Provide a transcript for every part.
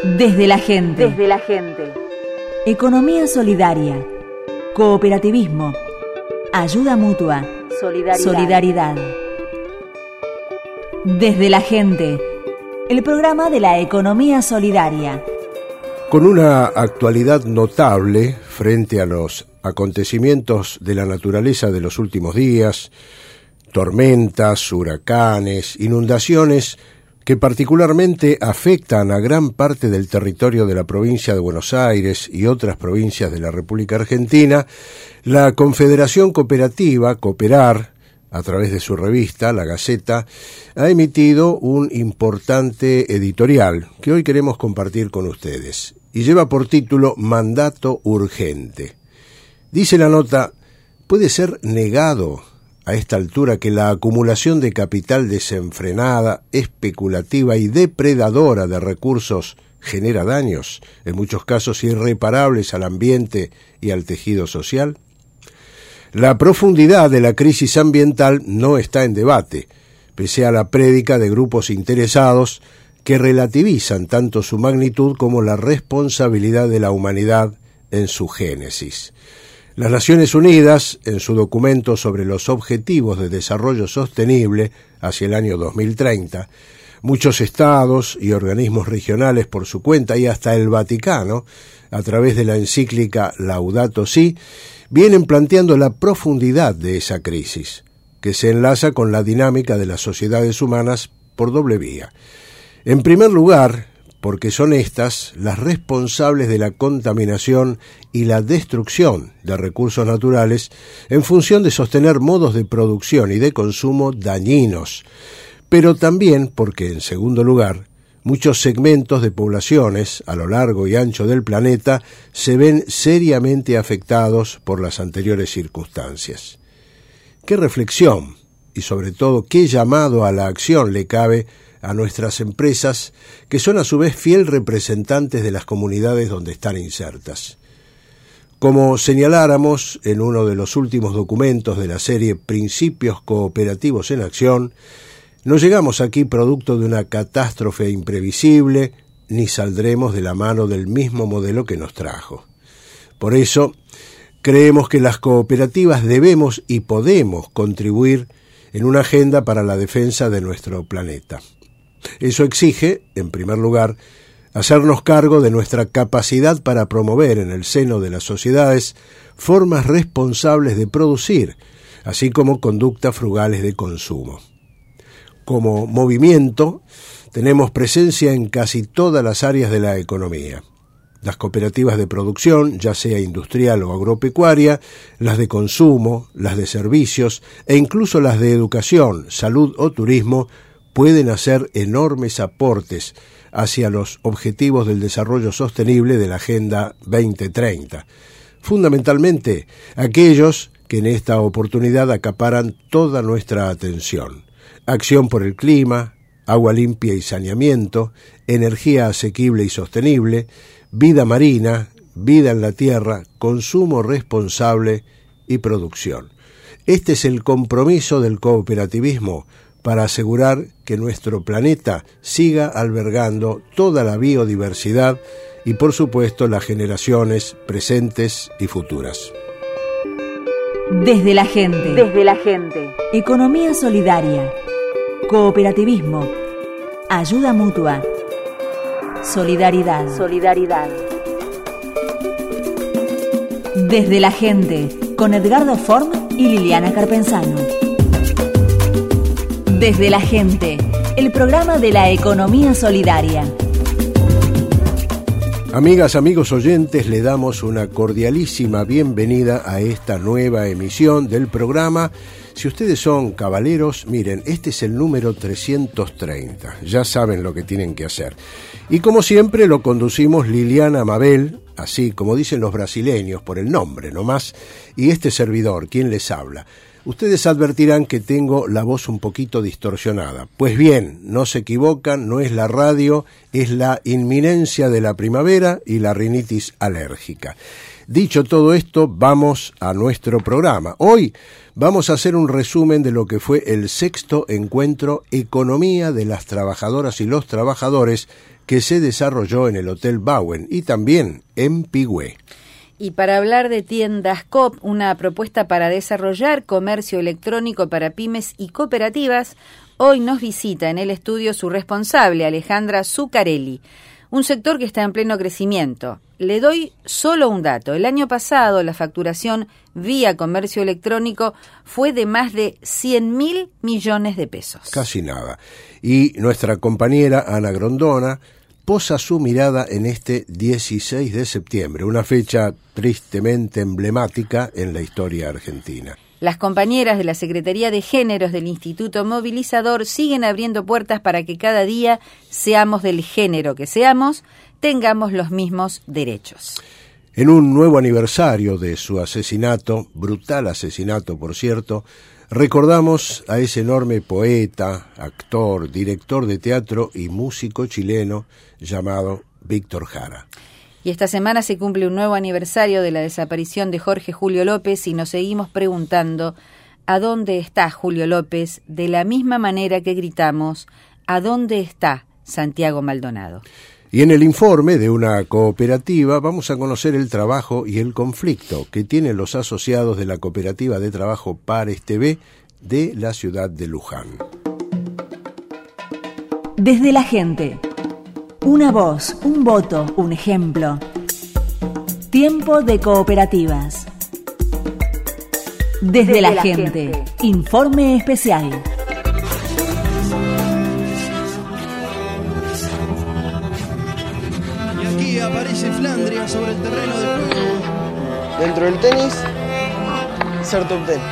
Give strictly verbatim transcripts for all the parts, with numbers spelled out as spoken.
Desde la gente. Desde la gente. Economía solidaria. Cooperativismo. Ayuda mutua. Solidaridad. Solidaridad. Desde la gente. El programa de la economía solidaria. Con una actualidad notable frente a los acontecimientos de la naturaleza de los últimos días, tormentas, huracanes, inundaciones que particularmente afectan a gran parte del territorio de la provincia de Buenos Aires y otras provincias de la República Argentina, la Confederación Cooperativa, Cooperar, a través de su revista, La Gaceta, ha emitido un importante editorial que hoy queremos compartir con ustedes y lleva por título Mandato Urgente. Dice la nota: ¿puede ser negado a esta altura que la acumulación de capital desenfrenada, especulativa y depredadora de recursos genera daños, en muchos casos irreparables al ambiente y al tejido social? La profundidad de la crisis ambiental no está en debate, pese a la prédica de grupos interesados que relativizan tanto su magnitud como la responsabilidad de la humanidad en su génesis. Las Naciones Unidas, en su documento sobre los Objetivos de Desarrollo Sostenible hacia el año dos mil treinta, muchos estados y organismos regionales por su cuenta y hasta el Vaticano, a través de la encíclica Laudato Si, vienen planteando la profundidad de esa crisis, que se enlaza con la dinámica de las sociedades humanas por doble vía. En primer lugar, porque son estas las responsables de la contaminación y la destrucción de recursos naturales en función de sostener modos de producción y de consumo dañinos, pero también porque, en segundo lugar, muchos segmentos de poblaciones a lo largo y ancho del planeta se ven seriamente afectados por las anteriores circunstancias. ¿Qué reflexión y sobre todo qué llamado a la acción le cabe a nuestras empresas, que son a su vez fiel representantes de las comunidades donde están insertas? Como señaláramos en uno de los últimos documentos de la serie Principios Cooperativos en Acción, no llegamos aquí producto de una catástrofe imprevisible, ni saldremos de la mano del mismo modelo que nos trajo. Por eso, creemos que las cooperativas debemos y podemos contribuir en una agenda para la defensa de nuestro planeta. Eso exige, en primer lugar, hacernos cargo de nuestra capacidad para promover en el seno de las sociedades formas responsables de producir, así como conductas frugales de consumo. Como movimiento, tenemos presencia en casi todas las áreas de la economía. Las cooperativas de producción, ya sea industrial o agropecuaria, las de consumo, las de servicios e incluso las de educación, salud o turismo, pueden hacer enormes aportes hacia los objetivos del desarrollo sostenible de la Agenda veinte treinta. Fundamentalmente, aquellos que en esta oportunidad acaparan toda nuestra atención: acción por el clima, agua limpia y saneamiento, energía asequible y sostenible, vida marina, vida en la tierra, consumo responsable y producción. Este es el compromiso del cooperativismo para asegurar que nuestro planeta siga albergando toda la biodiversidad y, por supuesto, las generaciones presentes y futuras. Desde la gente. Desde la gente. Economía solidaria. Cooperativismo. Ayuda mutua. Solidaridad. Solidaridad. Desde la gente, con Edgardo Form y Liliana Carpenzano. Desde la gente, el programa de la economía solidaria. Amigas, amigos oyentes, le damos una cordialísima bienvenida a esta nueva emisión del programa. Si ustedes son caballeros, miren, este es el número trescientos treinta. Ya saben lo que tienen que hacer. Y como siempre lo conducimos Liliana Mabel, así como dicen los brasileños, por el nombre nomás, y este servidor, quien les habla. Ustedes advertirán que tengo la voz un poquito distorsionada. Pues bien, no se equivocan, no es la radio, es la inminencia de la primavera y la rinitis alérgica. Dicho todo esto, vamos a nuestro programa. Hoy vamos a hacer un resumen de lo que fue el sexto encuentro Economía de las Trabajadoras y los Trabajadores que se desarrolló en el Hotel Bauen y también en Pigüé. Y para hablar de Tiendas Coop, una propuesta para desarrollar comercio electrónico para pymes y cooperativas, hoy nos visita en el estudio su responsable, Alejandra Zuccarelli, un sector que está en pleno crecimiento. Le doy solo un dato. El año pasado la facturación vía comercio electrónico fue de más de cien mil millones de pesos. Casi nada. Y nuestra compañera Ana Grondona posa su mirada en este dieciséis de septiembre, una fecha tristemente emblemática en la historia argentina. Las compañeras de la Secretaría de Géneros del Instituto Movilizador siguen abriendo puertas para que cada día, seamos del género que seamos, tengamos los mismos derechos. En un nuevo aniversario de su asesinato, brutal asesinato por cierto, recordamos a ese enorme poeta, actor, director de teatro y músico chileno llamado Víctor Jara. Y esta semana se cumple un nuevo aniversario de la desaparición de Jorge Julio López y nos seguimos preguntando ¿a dónde está Julio López? De la misma manera que gritamos ¿a dónde está Santiago Maldonado? Y en el informe de una cooperativa vamos a conocer el trabajo y el conflicto que tienen los asociados de la Cooperativa de Trabajo Pares T V de la ciudad de Luján. Desde la gente. Una voz, un voto, un ejemplo. Tiempo de cooperativas. Desde, Desde la, la gente. gente. Informe especial. Aparece Flandria sobre el terreno de juego. Dentro del tenis, ser top ten.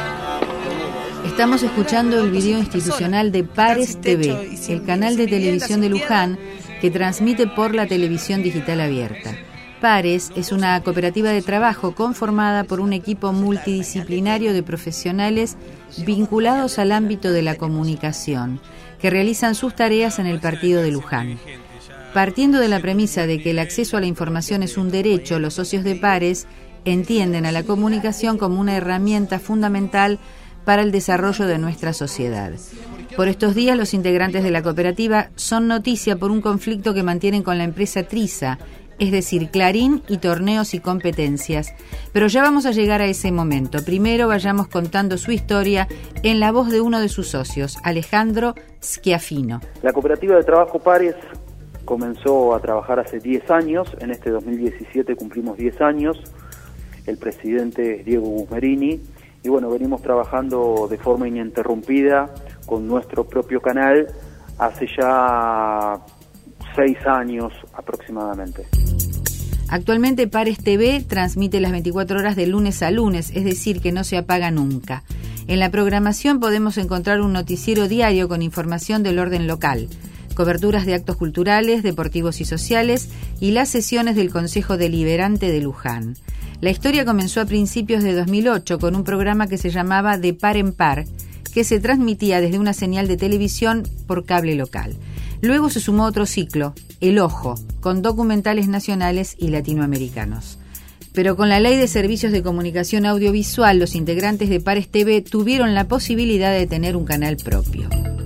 Estamos escuchando el video institucional de Pares T V, el canal de televisión de Luján que transmite por la televisión digital abierta. Pares es una cooperativa de trabajo conformada por un equipo multidisciplinario de profesionales vinculados al ámbito de la comunicación, que realizan sus tareas en el partido de Luján. Partiendo de la premisa de que el acceso a la información es un derecho, los socios de Pares entienden a la comunicación como una herramienta fundamental para el desarrollo de nuestra sociedad. Por estos días, los integrantes de la cooperativa son noticia por un conflicto que mantienen con la empresa Trisa, es decir, Clarín y Torneos y Competencias. Pero ya vamos a llegar a ese momento. Primero vayamos contando su historia en la voz de uno de sus socios, Alejandro Schiaffino. La cooperativa de trabajo Pares comenzó a trabajar hace diez años, en este dos mil diecisiete cumplimos diez años, el presidente es Diego Gusmerini, y bueno, venimos trabajando de forma ininterrumpida con nuestro propio canal hace ya seis años aproximadamente. Actualmente Pares T V transmite las veinticuatro horas de lunes a lunes, es decir, que no se apaga nunca. En la programación podemos encontrar un noticiero diario con información del orden local, coberturas de actos culturales, deportivos y sociales y las sesiones del Consejo Deliberante de Luján. La historia comenzó a principios de dos mil ocho con un programa que se llamaba De Par en Par, que se transmitía desde una señal de televisión por cable local. Luego se sumó otro ciclo, El Ojo, con documentales nacionales y latinoamericanos. Pero con la Ley de Servicios de Comunicación Audiovisual, los integrantes de Pares T V tuvieron la posibilidad de tener un canal propio.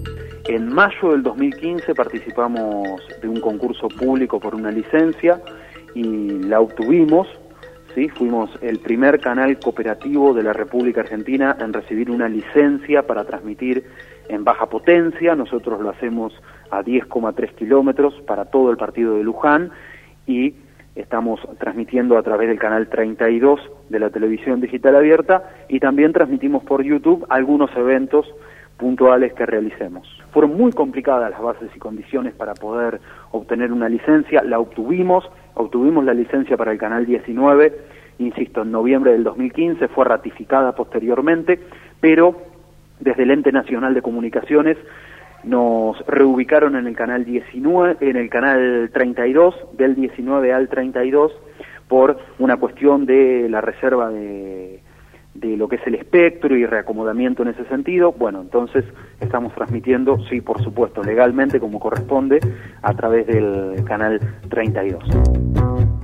En mayo del dos mil quince participamos de un concurso público por una licencia y la obtuvimos, ¿sí? Fuimos el primer canal cooperativo de la República Argentina en recibir una licencia para transmitir en baja potencia. Nosotros lo hacemos a diez coma tres kilómetros para todo el partido de Luján y estamos transmitiendo a través del canal treinta y dos de la televisión digital abierta y también transmitimos por YouTube algunos eventos puntuales que realicemos. Fueron muy complicadas las bases y condiciones para poder obtener una licencia, la obtuvimos, obtuvimos la licencia para el canal diecinueve, insisto, en noviembre del dos mil quince, fue ratificada posteriormente, pero desde el Ente Nacional de Comunicaciones nos reubicaron en el canal diecinueve, en el canal treinta y dos, del diecinueve al treinta y dos, por una cuestión de la reserva de de lo que es el espectro y reacomodamiento en ese sentido. Bueno, entonces estamos transmitiendo, sí, por supuesto, legalmente como corresponde, a través del canal treinta y dos.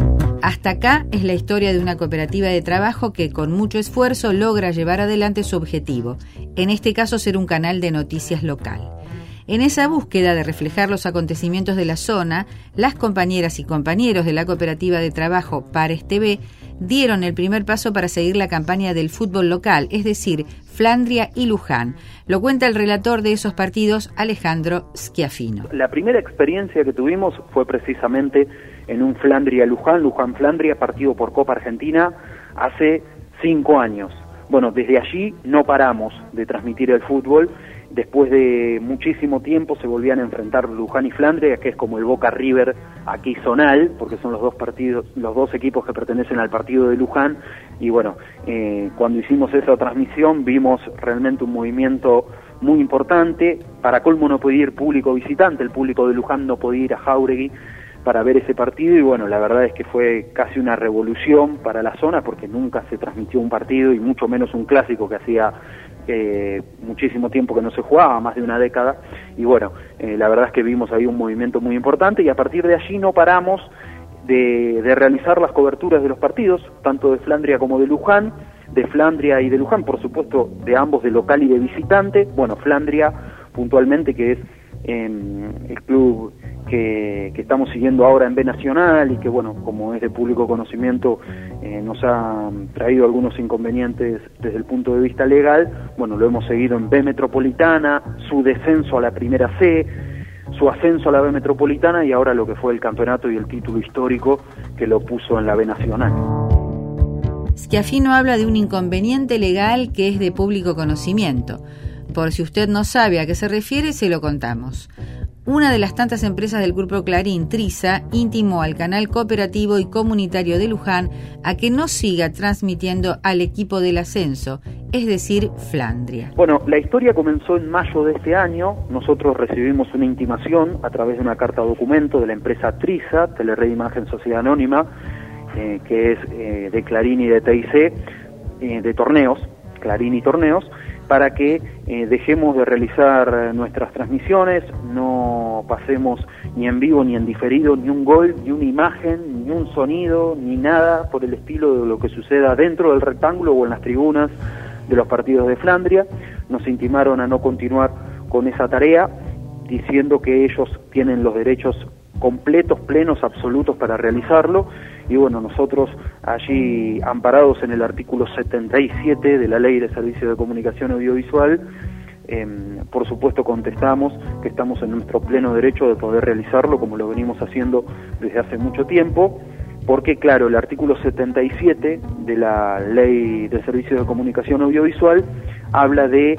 Hasta acá es la historia de una cooperativa de trabajo que con mucho esfuerzo logra llevar adelante su objetivo, en este caso ser un canal de noticias local. En esa búsqueda de reflejar los acontecimientos de la zona, las compañeras y compañeros de la cooperativa de trabajo Pares T V dieron el primer paso para seguir la campaña del fútbol local, es decir, Flandria y Luján. Lo cuenta el relator de esos partidos, Alejandro Schiaffino. La primera experiencia que tuvimos fue precisamente en un Flandria-Luján, Luján-Flandria, partido por Copa Argentina, hace cinco años. Bueno, desde allí no paramos de transmitir el fútbol. Después de muchísimo tiempo se volvían a enfrentar Luján y Flandria, que es como el Boca River aquí zonal, porque son los dos partidos, los dos equipos que pertenecen al partido de Luján. Y bueno, eh, cuando hicimos esa transmisión vimos realmente un movimiento muy importante. Para colmo no podía ir público visitante, el público de Luján no podía ir a Jáuregui para ver ese partido, y bueno, la verdad es que fue casi una revolución para la zona, porque nunca se transmitió un partido, y mucho menos un clásico que hacía eh, muchísimo tiempo que no se jugaba, más de una década, y bueno, eh, la verdad es que vimos ahí un movimiento muy importante, y a partir de allí no paramos de, de realizar las coberturas de los partidos, tanto de Flandria como de Luján, de Flandria y de Luján, por supuesto, de ambos, de local y de visitante. Bueno, Flandria puntualmente, que es eh, el club Que, que estamos siguiendo ahora en B Nacional, y que bueno, como es de público conocimiento, eh, nos ha traído algunos inconvenientes desde el punto de vista legal. Bueno, lo hemos seguido en B Metropolitana, su descenso a la Primera C, su ascenso a la B Metropolitana, y ahora lo que fue el campeonato y el título histórico que lo puso en la B Nacional. Schiaffino habla de un inconveniente legal que es de público conocimiento. Por si usted no sabe a qué se refiere, se lo contamos. Una de las tantas empresas del Grupo Clarín, Trisa, intimó al canal cooperativo y comunitario de Luján a que no siga transmitiendo al equipo del ascenso, es decir, Flandria. Bueno, la historia comenzó en mayo de este año. Nosotros recibimos una intimación a través de una carta documento de la empresa Trisa, Telered Imagen Sociedad Anónima, eh, que es eh, de Clarín y de T I C, eh, de torneos, Clarín y torneos, para que eh, dejemos de realizar nuestras transmisiones, no pasemos ni en vivo ni en diferido ni un gol, ni una imagen, ni un sonido, ni nada por el estilo de lo que suceda dentro del rectángulo o en las tribunas de los partidos de Flandria. Nos intimaron a no continuar con esa tarea, diciendo que ellos tienen los derechos completos, plenos, absolutos para realizarlo, y bueno, nosotros allí, amparados en el artículo setenta y siete de la Ley de Servicios de Comunicación Audiovisual, eh, por supuesto contestamos que estamos en nuestro pleno derecho de poder realizarlo, como lo venimos haciendo desde hace mucho tiempo, porque claro, el artículo setenta y siete de la Ley de Servicios de Comunicación Audiovisual habla de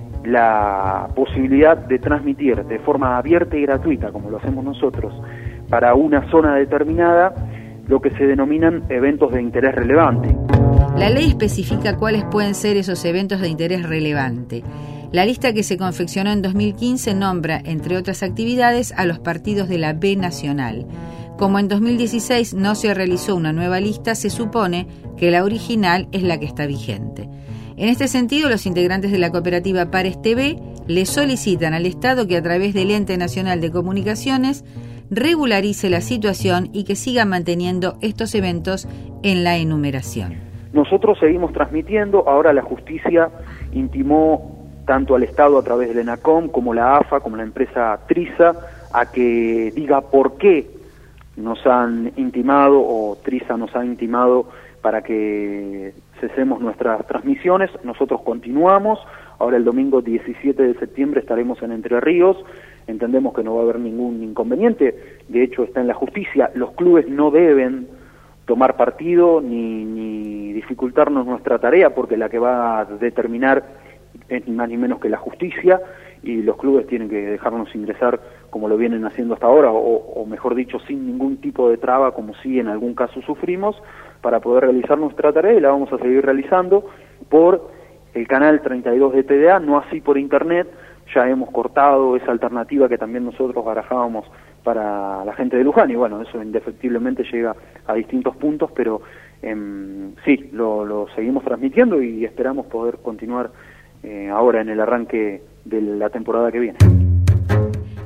la posibilidad de transmitir de forma abierta y gratuita, como lo hacemos nosotros, para una zona determinada, lo que se denominan eventos de interés relevante. La ley especifica cuáles pueden ser esos eventos de interés relevante. La lista que se confeccionó en dos mil quince nombra, entre otras actividades, a los partidos de la B Nacional. Como en dos mil dieciséis no se realizó una nueva lista, se supone que la original es la que está vigente. En este sentido, los integrantes de la cooperativa Pares T V le solicitan al Estado que a través del Ente Nacional de Comunicaciones regularice la situación y que siga manteniendo estos eventos en la enumeración. Nosotros seguimos transmitiendo. Ahora la justicia intimó tanto al Estado a través del ENACOM como la A F A, como la empresa Trisa, a que diga por qué nos han intimado, o Trisa nos ha intimado, para que cesemos nuestras transmisiones. Nosotros continuamos. Ahora el domingo diecisiete de septiembre estaremos en Entre Ríos. Entendemos que no va a haber ningún inconveniente. De hecho, está en la justicia. Los clubes no deben tomar partido ni, ni dificultarnos nuestra tarea, porque la que va a determinar es ni más ni menos que la justicia, y los clubes tienen que dejarnos ingresar como lo vienen haciendo hasta ahora, o, o mejor dicho, sin ningún tipo de traba, como si en algún caso sufrimos, para poder realizar nuestra tarea, y la vamos a seguir realizando por el canal treinta y dos de T D A, no así por internet. Ya hemos cortado esa alternativa que también nosotros barajábamos para la gente de Luján, y bueno, eso indefectiblemente llega a distintos puntos, pero eh, sí, lo, lo seguimos transmitiendo y esperamos poder continuar eh, ahora en el arranque de la temporada que viene.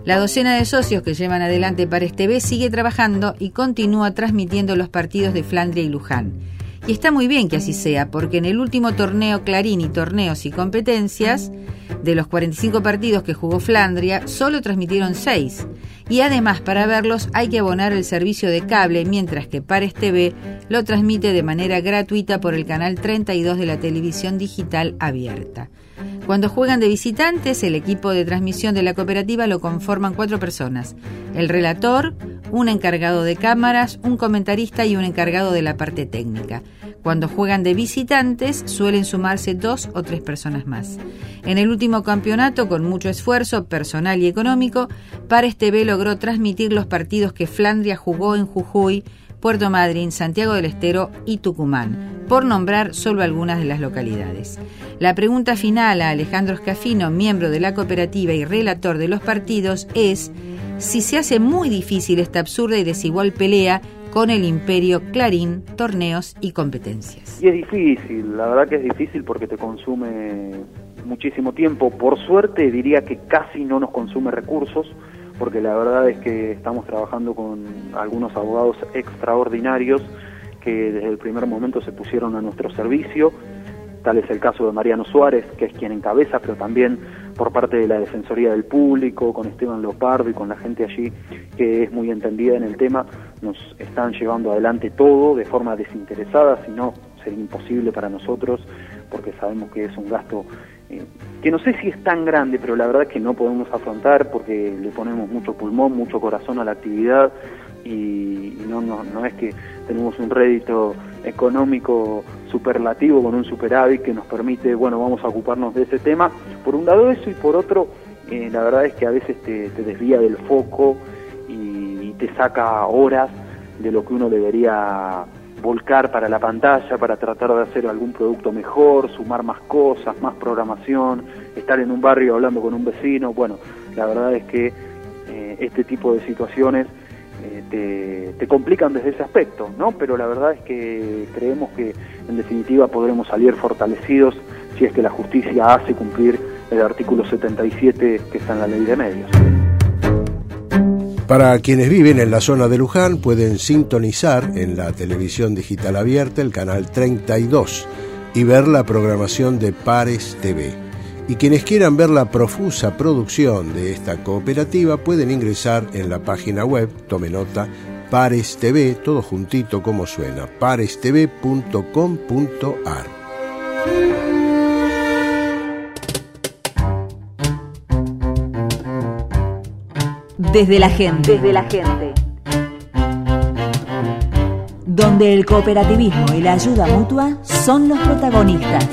La docena de socios que llevan adelante Pares T V sigue trabajando y continúa transmitiendo los partidos de Flandria y Luján. Y está muy bien que así sea, porque en el último torneo Clarín y Torneos y Competencias, de los cuarenta y cinco partidos que jugó Flandria, solo transmitieron seis. Y además, para verlos hay que abonar el servicio de cable, mientras que Pares T V lo transmite de manera gratuita por el canal treinta y dos de la televisión digital abierta. Cuando juegan de visitantes, el equipo de transmisión de la cooperativa lo conforman cuatro personas: el relator, un encargado de cámaras, un comentarista y un encargado de la parte técnica. Cuando juegan de visitantes, suelen sumarse dos o tres personas más. En el último campeonato, con mucho esfuerzo personal y económico, Pares T V logró transmitir los partidos que Flandria jugó en Jujuy, Puerto Madryn, Santiago del Estero y Tucumán, por nombrar solo algunas de las localidades. La pregunta final a Alejandro Scafino, miembro de la cooperativa y relator de los partidos, es si se hace muy difícil esta absurda y desigual pelea con el imperio Clarín, Torneos y Competencias. Y es difícil, la verdad que es difícil porque te consume muchísimo tiempo. Por suerte diría que casi no nos consume recursos, porque la verdad es que estamos trabajando con algunos abogados extraordinarios que desde el primer momento se pusieron a nuestro servicio. Tal es el caso de Mariano Suárez, que es quien encabeza, pero también por parte de la Defensoría del Público, con Esteban Lopardo y con la gente allí que es muy entendida en el tema, nos están llevando adelante todo de forma desinteresada, si no sería imposible para nosotros, porque sabemos que es un gasto eh, que no sé si es tan grande, pero la verdad es que no podemos afrontar porque le ponemos mucho pulmón, mucho corazón a la actividad y, y no, no, no es que tenemos un rédito económico superlativo con un superávit que nos permite, bueno, vamos a ocuparnos de ese tema. Por un lado eso y por otro, eh, la verdad es que a veces te, te desvía del foco y, y te saca horas de lo que uno debería volcar para la pantalla, para tratar de hacer algún producto mejor, sumar más cosas, más programación, estar en un barrio hablando con un vecino. Bueno, la verdad es que eh, este tipo de situaciones eh, te, te complican desde ese aspecto, ¿no? Pero la verdad es que creemos que en definitiva podremos salir fortalecidos si es que la justicia hace cumplir el artículo setenta y siete que está en la ley de medios. Para quienes viven en la zona de Luján, pueden sintonizar en la televisión digital abierta el canal treinta y dos y ver la programación de Pares T V. Y quienes quieran ver la profusa producción de esta cooperativa pueden ingresar en la página web, tome nota, Pares T V, todo juntito como suena, pares t v punto com punto a r. Desde la gente. Desde la gente. Donde el cooperativismo y la ayuda mutua son los protagonistas.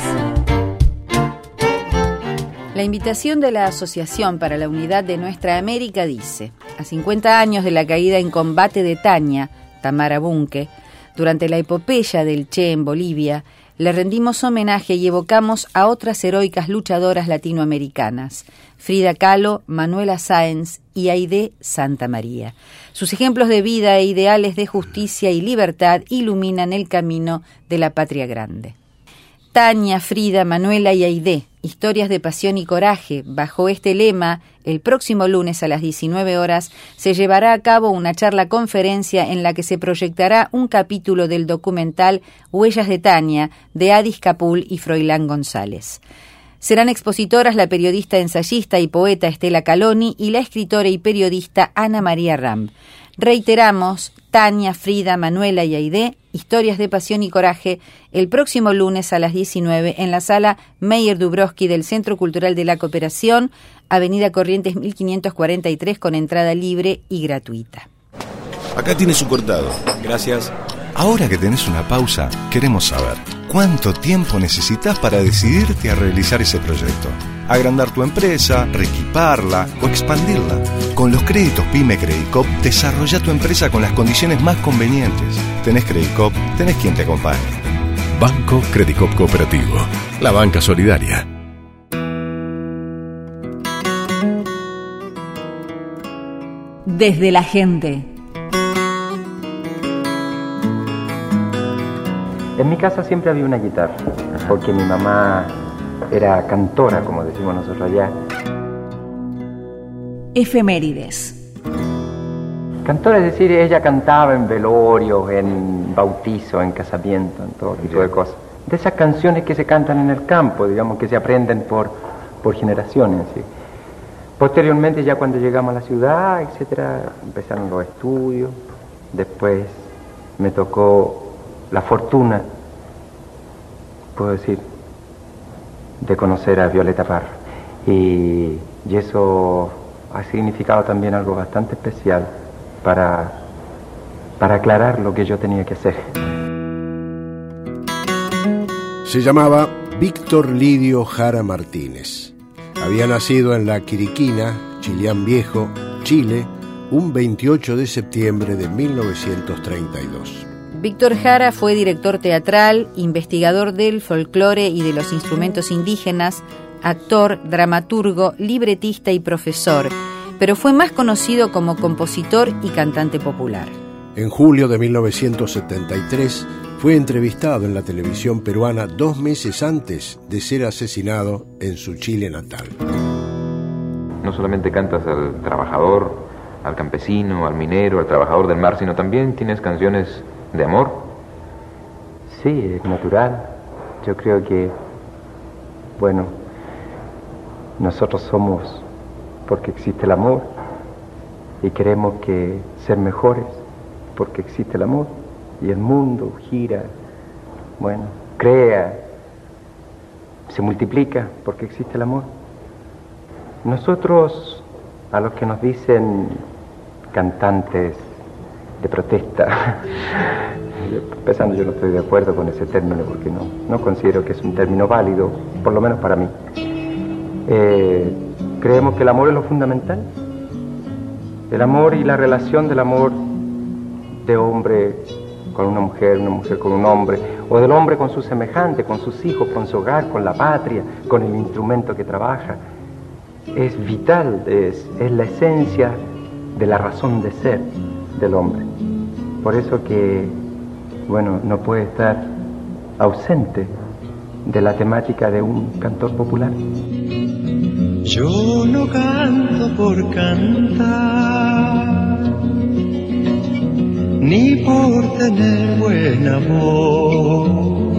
La invitación de la Asociación para la Unidad de Nuestra América dice: a cincuenta años de la caída en combate de Tania, Tamara Bunke, durante la epopeya del Che en Bolivia, le rendimos homenaje y evocamos a otras heroicas luchadoras latinoamericanas, Frida Kahlo, Manuela Sáenz y Aide Santa María. Sus ejemplos de vida e ideales de justicia y libertad iluminan el camino de la patria grande. Tania, Frida, Manuela y Aide, historias de pasión y coraje. Bajo este lema, el próximo lunes a las diecinueve horas se llevará a cabo una charla conferencia en la que se proyectará un capítulo del documental Huellas de Tania, de Adis Capul y Froilán González. Serán expositoras la periodista, ensayista y poeta Estela Caloni y la escritora y periodista Ana María Ram. Reiteramos, Tania, Frida, Manuela y Aide, historias de pasión y coraje, el próximo lunes a las diecinueve en la sala Meyer Dubrovsky del Centro Cultural de la Cooperación, Avenida Corrientes mil quinientos cuarenta y tres, con entrada libre y gratuita. Acá tiene su cortado. Gracias. Ahora que tenés una pausa, queremos saber cuánto tiempo necesitas para decidirte a realizar ese proyecto. Agrandar tu empresa, reequiparla o expandirla. Con los créditos PYME Credicop, desarrolla tu empresa con las condiciones más convenientes. Tenés Credicop, tenés quien te acompañe. Banco Credicop Cooperativo, la banca solidaria. Desde la gente. En mi casa siempre había una guitarra, porque mi mamá era cantora, como decimos nosotros allá. Efemérides. Cantora, es decir, ella cantaba en velorios, en bautizo, en casamiento, en todo tipo de cosas. De esas canciones que se cantan en el campo, digamos, que se aprenden por, por generaciones, ¿sí? Posteriormente, ya cuando llegamos a la ciudad, etcétera, empezaron los estudios. Después me tocó la fortuna, puedo decir, de conocer a Violeta Parra. Y, y eso ha significado también algo bastante especial para, para aclarar lo que yo tenía que hacer. Se llamaba Víctor Lidio Jara Martínez. Había nacido en La Quiriquina, Chillán Viejo, Chile, un veintiocho de septiembre de mil novecientos treinta y dos. Víctor Jara fue director teatral, investigador del folclore y de los instrumentos indígenas, actor, dramaturgo, libretista y profesor, pero fue más conocido como compositor y cantante popular. En julio de mil novecientos setenta y tres fue entrevistado en la televisión peruana dos meses antes de ser asesinado en su Chile natal. No solamente cantas al trabajador, al campesino, al minero, al trabajador del mar, sino también tienes canciones de amor. Sí, es natural. Yo creo que, bueno, nosotros somos porque existe el amor y queremos que ser mejores porque existe el amor y el mundo gira, bueno, crea, se multiplica porque existe el amor. Nosotros, a los que nos dicen cantantes de protesta, empezando, yo no estoy de acuerdo con ese término porque no, no considero que es un término válido, por lo menos para mí. Eh, creemos que el amor es lo fundamental. El amor y la relación del amor de hombre con una mujer, una mujer con un hombre, o del hombre con su semejante, con sus hijos, con su hogar, con la patria, con el instrumento que trabaja, es vital, es, es la esencia de la razón de ser del hombre. Por eso que, bueno, no puede estar ausente de la temática de un cantor popular. Yo no canto por cantar, ni por tener buena voz.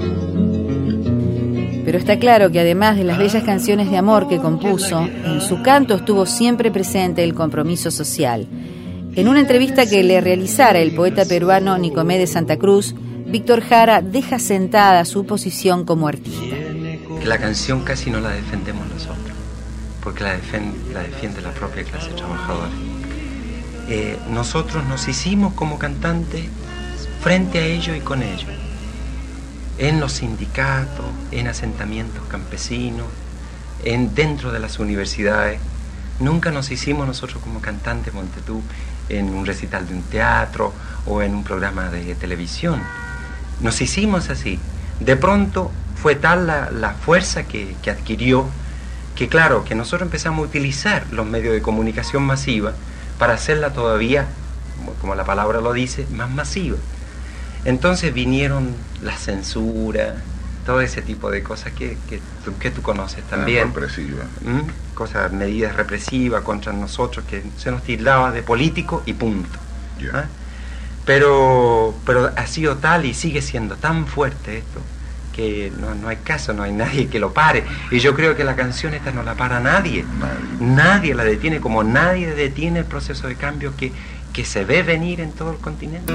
Pero está claro que además de las bellas canciones de amor que compuso, en su canto estuvo siempre presente el compromiso social. En una entrevista que le realizara el poeta peruano Nicomé de Santa Cruz, Víctor Jara deja sentada su posición como artista. Que la canción casi no la defendemos nosotros, porque la defiende la, defiende la propia clase trabajadora. Eh, nosotros nos hicimos como cantantes frente a ellos y con ellos, en los sindicatos, en asentamientos campesinos, en, dentro de las universidades. Nunca nos hicimos nosotros como cantantes, ponte tú, en un recital de un teatro o en un programa de televisión. Nos hicimos así. De pronto fue tal la, la fuerza que, que adquirió, que claro, que nosotros empezamos a utilizar los medios de comunicación masiva para hacerla todavía, como la palabra lo dice, más masiva. Entonces vinieron la censura, todo ese tipo de cosas que, que, que tú conoces también. Ah, represiva. ¿Mm? Cosas, medidas represivas contra nosotros, que se nos tildaba de político y punto. Yeah. ¿Ah? Pero, pero ha sido tal y sigue siendo tan fuerte esto, que no, no hay caso, no hay nadie que lo pare. Y yo creo que la canción esta no la para nadie. Nadie, nadie la detiene, como nadie detiene el proceso de cambio que, que se ve venir en todo el continente.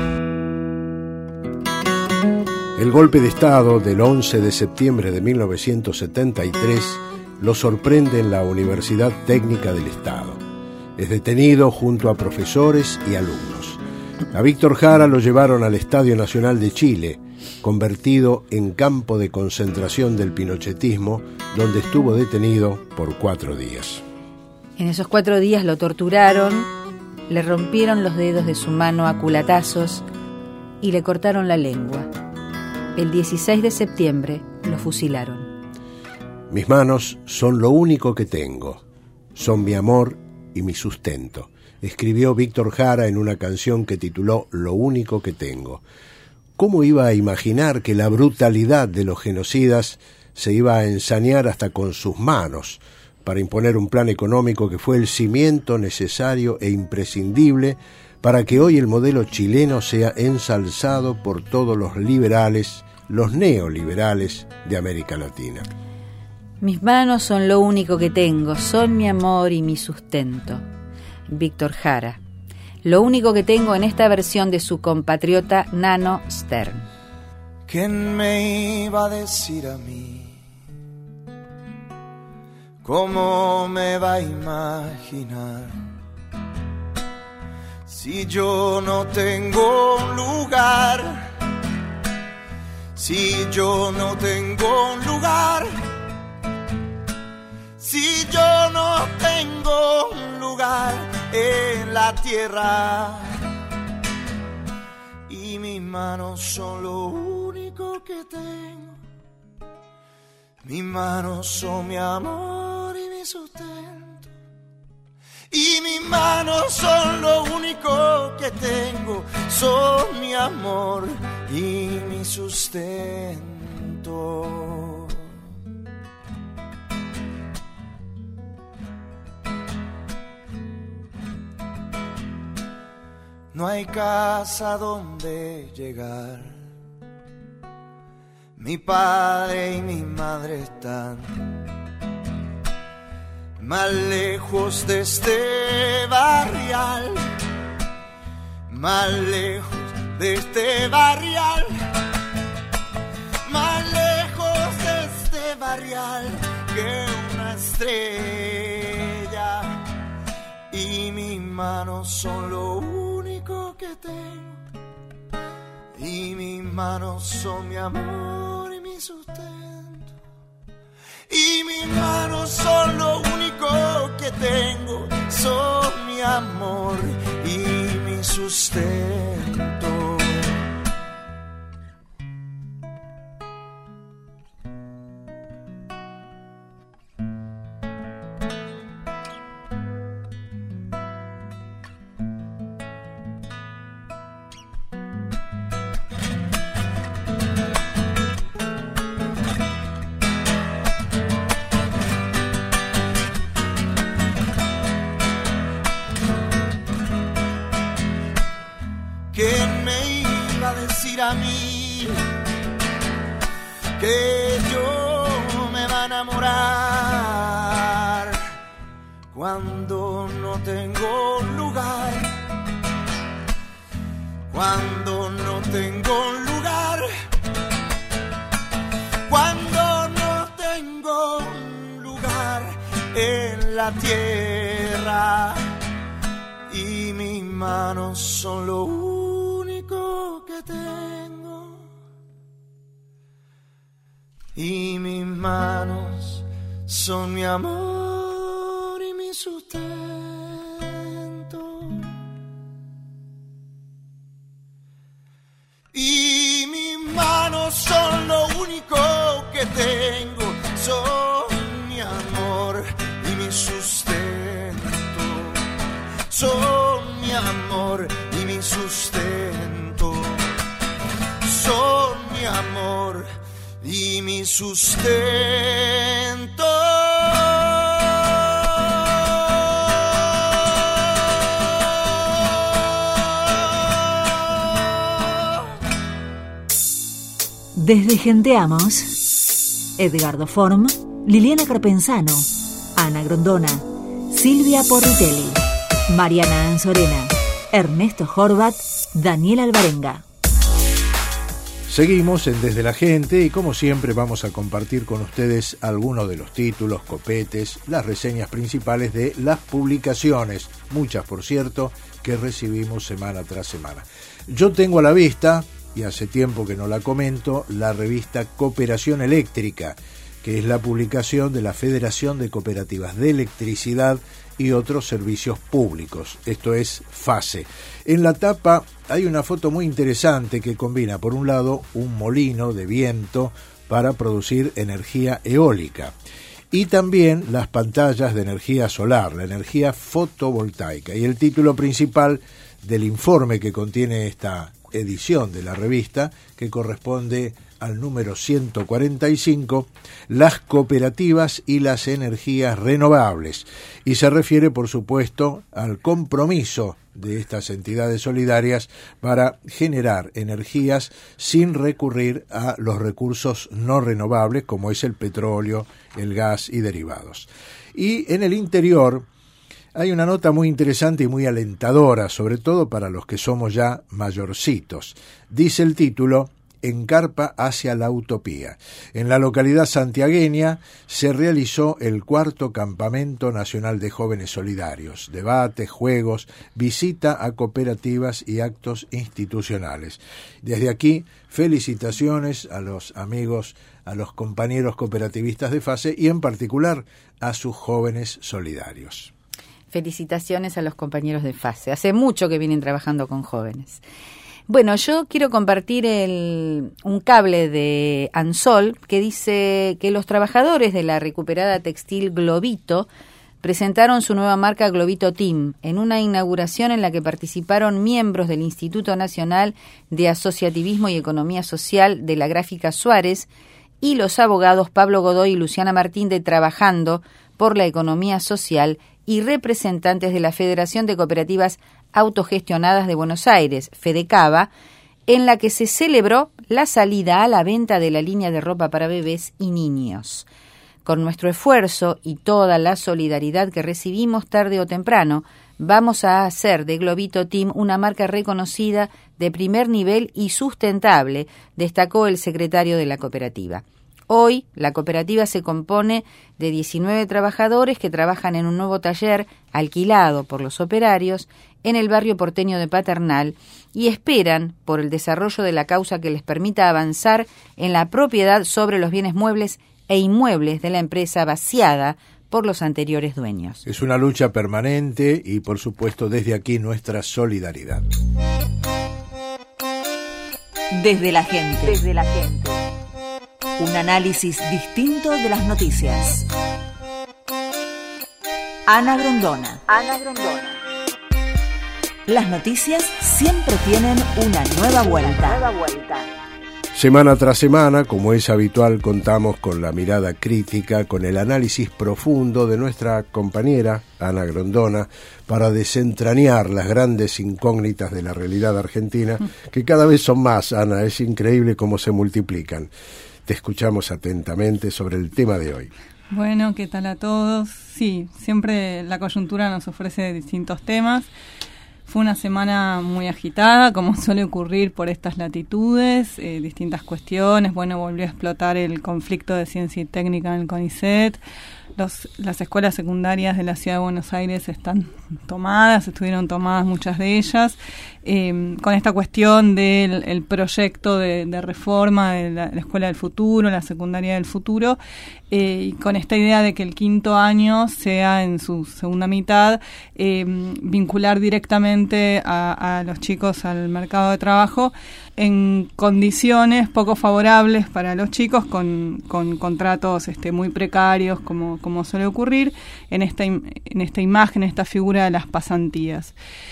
El golpe de Estado del once de septiembre de mil novecientos setenta y tres lo sorprende en la Universidad Técnica del Estado. Es detenido junto a profesores y alumnos. A Víctor Jara lo llevaron al Estadio Nacional de Chile, convertido en campo de concentración del pinochetismo, donde estuvo detenido por cuatro días. En esos cuatro días lo torturaron, le rompieron los dedos de su mano a culatazos y le cortaron la lengua. El dieciséis de septiembre lo fusilaron. Mis manos son lo único que tengo, son mi amor y mi sustento, escribió Víctor Jara en una canción que tituló Lo único que tengo. ¿Cómo iba a imaginar que la brutalidad de los genocidas se iba a ensañar hasta con sus manos para imponer un plan económico que fue el cimiento necesario e imprescindible para que hoy el modelo chileno sea ensalzado por todos los liberales, los neoliberales de América Latina. Mis manos son lo único que tengo, son mi amor y mi sustento. Víctor Jara. Lo único que tengo en esta versión de su compatriota Nano Stern. ¿Quién me iba a decir a mí? ¿Cómo me va a imaginar? Si yo no tengo un lugar, si yo no tengo un lugar, si yo no tengo un lugar en la tierra, y mis manos son lo único que tengo, mis manos son mi amor y mi sustento, y mis manos son lo único que tengo, son mi amor y mi sustento. No hay casa donde llegar, mi padre y mi madre están más lejos de este barrial, más lejos de este barrial, más lejos de este barrial que una estrella, y mis manos son lo único que tengo, y mis manos son mi amor y mi sustento, y mis manos son lo único que tengo, son mi amor y mi sustento. ¿Quién me iba a decir a mí que yo me va a enamorar cuando no tengo lugar, cuando no tengo lugar, cuando no tengo lugar en la tierra, y mis manos son lo único que tengo, y mis manos son mi amor y mi sustento, y mis manos son lo único que tengo, son mi amor y mi sustento, son mi amor y mi sustento, son mi amor y mi sustento. Desde Genteamos, Edgardo Form, Liliana Carpenzano, Ana Grondona, Silvia Porritelli, Mariana Anzorena, Ernesto Horvat, Daniel Alvarenga. Seguimos en Desde la Gente y como siempre vamos a compartir con ustedes algunos de los títulos, copetes, las reseñas principales de las publicaciones, muchas por cierto, que recibimos semana tras semana. Yo tengo a la vista, y hace tiempo que no la comento, la revista Cooperación Eléctrica, que es la publicación de la Federación de Cooperativas de Electricidad y otros servicios públicos, esto es FASE. En la tapa hay una foto muy interesante que combina, por un lado, un molino de viento para producir energía eólica y también las pantallas de energía solar, la energía fotovoltaica. Y el título principal del informe que contiene esta edición de la revista, que corresponde al número ciento cuarenta y cinco, las cooperativas y las energías renovables, y se refiere, por supuesto, al compromiso de estas entidades solidarias para generar energías sin recurrir a los recursos no renovables, como es el petróleo, el gas y derivados. Y en el interior hay una nota muy interesante y muy alentadora, sobre todo para los que somos ya mayorcitos. Dice el título: Encarpa hacia la utopía. En la localidad santiagueña se realizó el cuarto Campamento Nacional de Jóvenes Solidarios. Debates, juegos, visita a cooperativas y actos institucionales. Desde aquí, felicitaciones a los amigos, a los compañeros cooperativistas de FASE y en particular a sus jóvenes solidarios. Felicitaciones a los compañeros de FASE. Hace mucho que vienen trabajando con jóvenes. Bueno, yo quiero compartir el, un cable de Ansol que dice que los trabajadores de la recuperada textil Globito presentaron su nueva marca Globito Team en una inauguración en la que participaron miembros del Instituto Nacional de Asociativismo y Economía Social de la Gráfica Suárez y los abogados Pablo Godoy y Luciana Martín de Trabajando por la Economía Social y representantes de la Federación de Cooperativas Autogestionadas de Buenos Aires, FEDECABA, en la que se celebró la salida a la venta de la línea de ropa para bebés y niños. Con nuestro esfuerzo y toda la solidaridad que recibimos tarde o temprano, vamos a hacer de Globito Team una marca reconocida de primer nivel y sustentable, destacó el secretario de la cooperativa. Hoy, la cooperativa se compone de diecinueve trabajadores que trabajan en un nuevo taller alquilado por los operarios en el barrio porteño de Paternal y esperan por el desarrollo de la causa que les permita avanzar en la propiedad sobre los bienes muebles e inmuebles de la empresa vaciada por los anteriores dueños. Es una lucha permanente y, por supuesto, desde aquí nuestra solidaridad. Desde la gente. Desde la gente. Un análisis distinto de las noticias. Ana Grondona. Ana Grondona. Las noticias siempre tienen una nueva vuelta. Una nueva vuelta. Semana tras semana, como es habitual, contamos con la mirada crítica, con el análisis profundo de nuestra compañera Ana Grondona para desentrañar las grandes incógnitas de la realidad argentina, que cada vez son más, Ana, es increíble cómo se multiplican. Te escuchamos atentamente sobre el tema de hoy. Bueno, ¿qué tal a todos? Sí, siempre la coyuntura nos ofrece distintos temas. Fue una semana muy agitada, como suele ocurrir por estas latitudes, eh, distintas cuestiones. Bueno, volvió a explotar el conflicto de ciencia y técnica en el CONICET. Los, las escuelas secundarias de la Ciudad de Buenos Aires están tomadas, estuvieron tomadas muchas de ellas, eh, con esta cuestión del el proyecto de, de reforma de la, la Escuela del Futuro, la Secundaria del Futuro, eh, y con esta idea de que el quinto año sea en su segunda mitad, eh, vincular directamente a, a los chicos al mercado de trabajo en condiciones poco favorables para los chicos, con, con contratos este, muy precarios, como, como suele ocurrir en esta, en esta imagen, esta figura de las pasantías.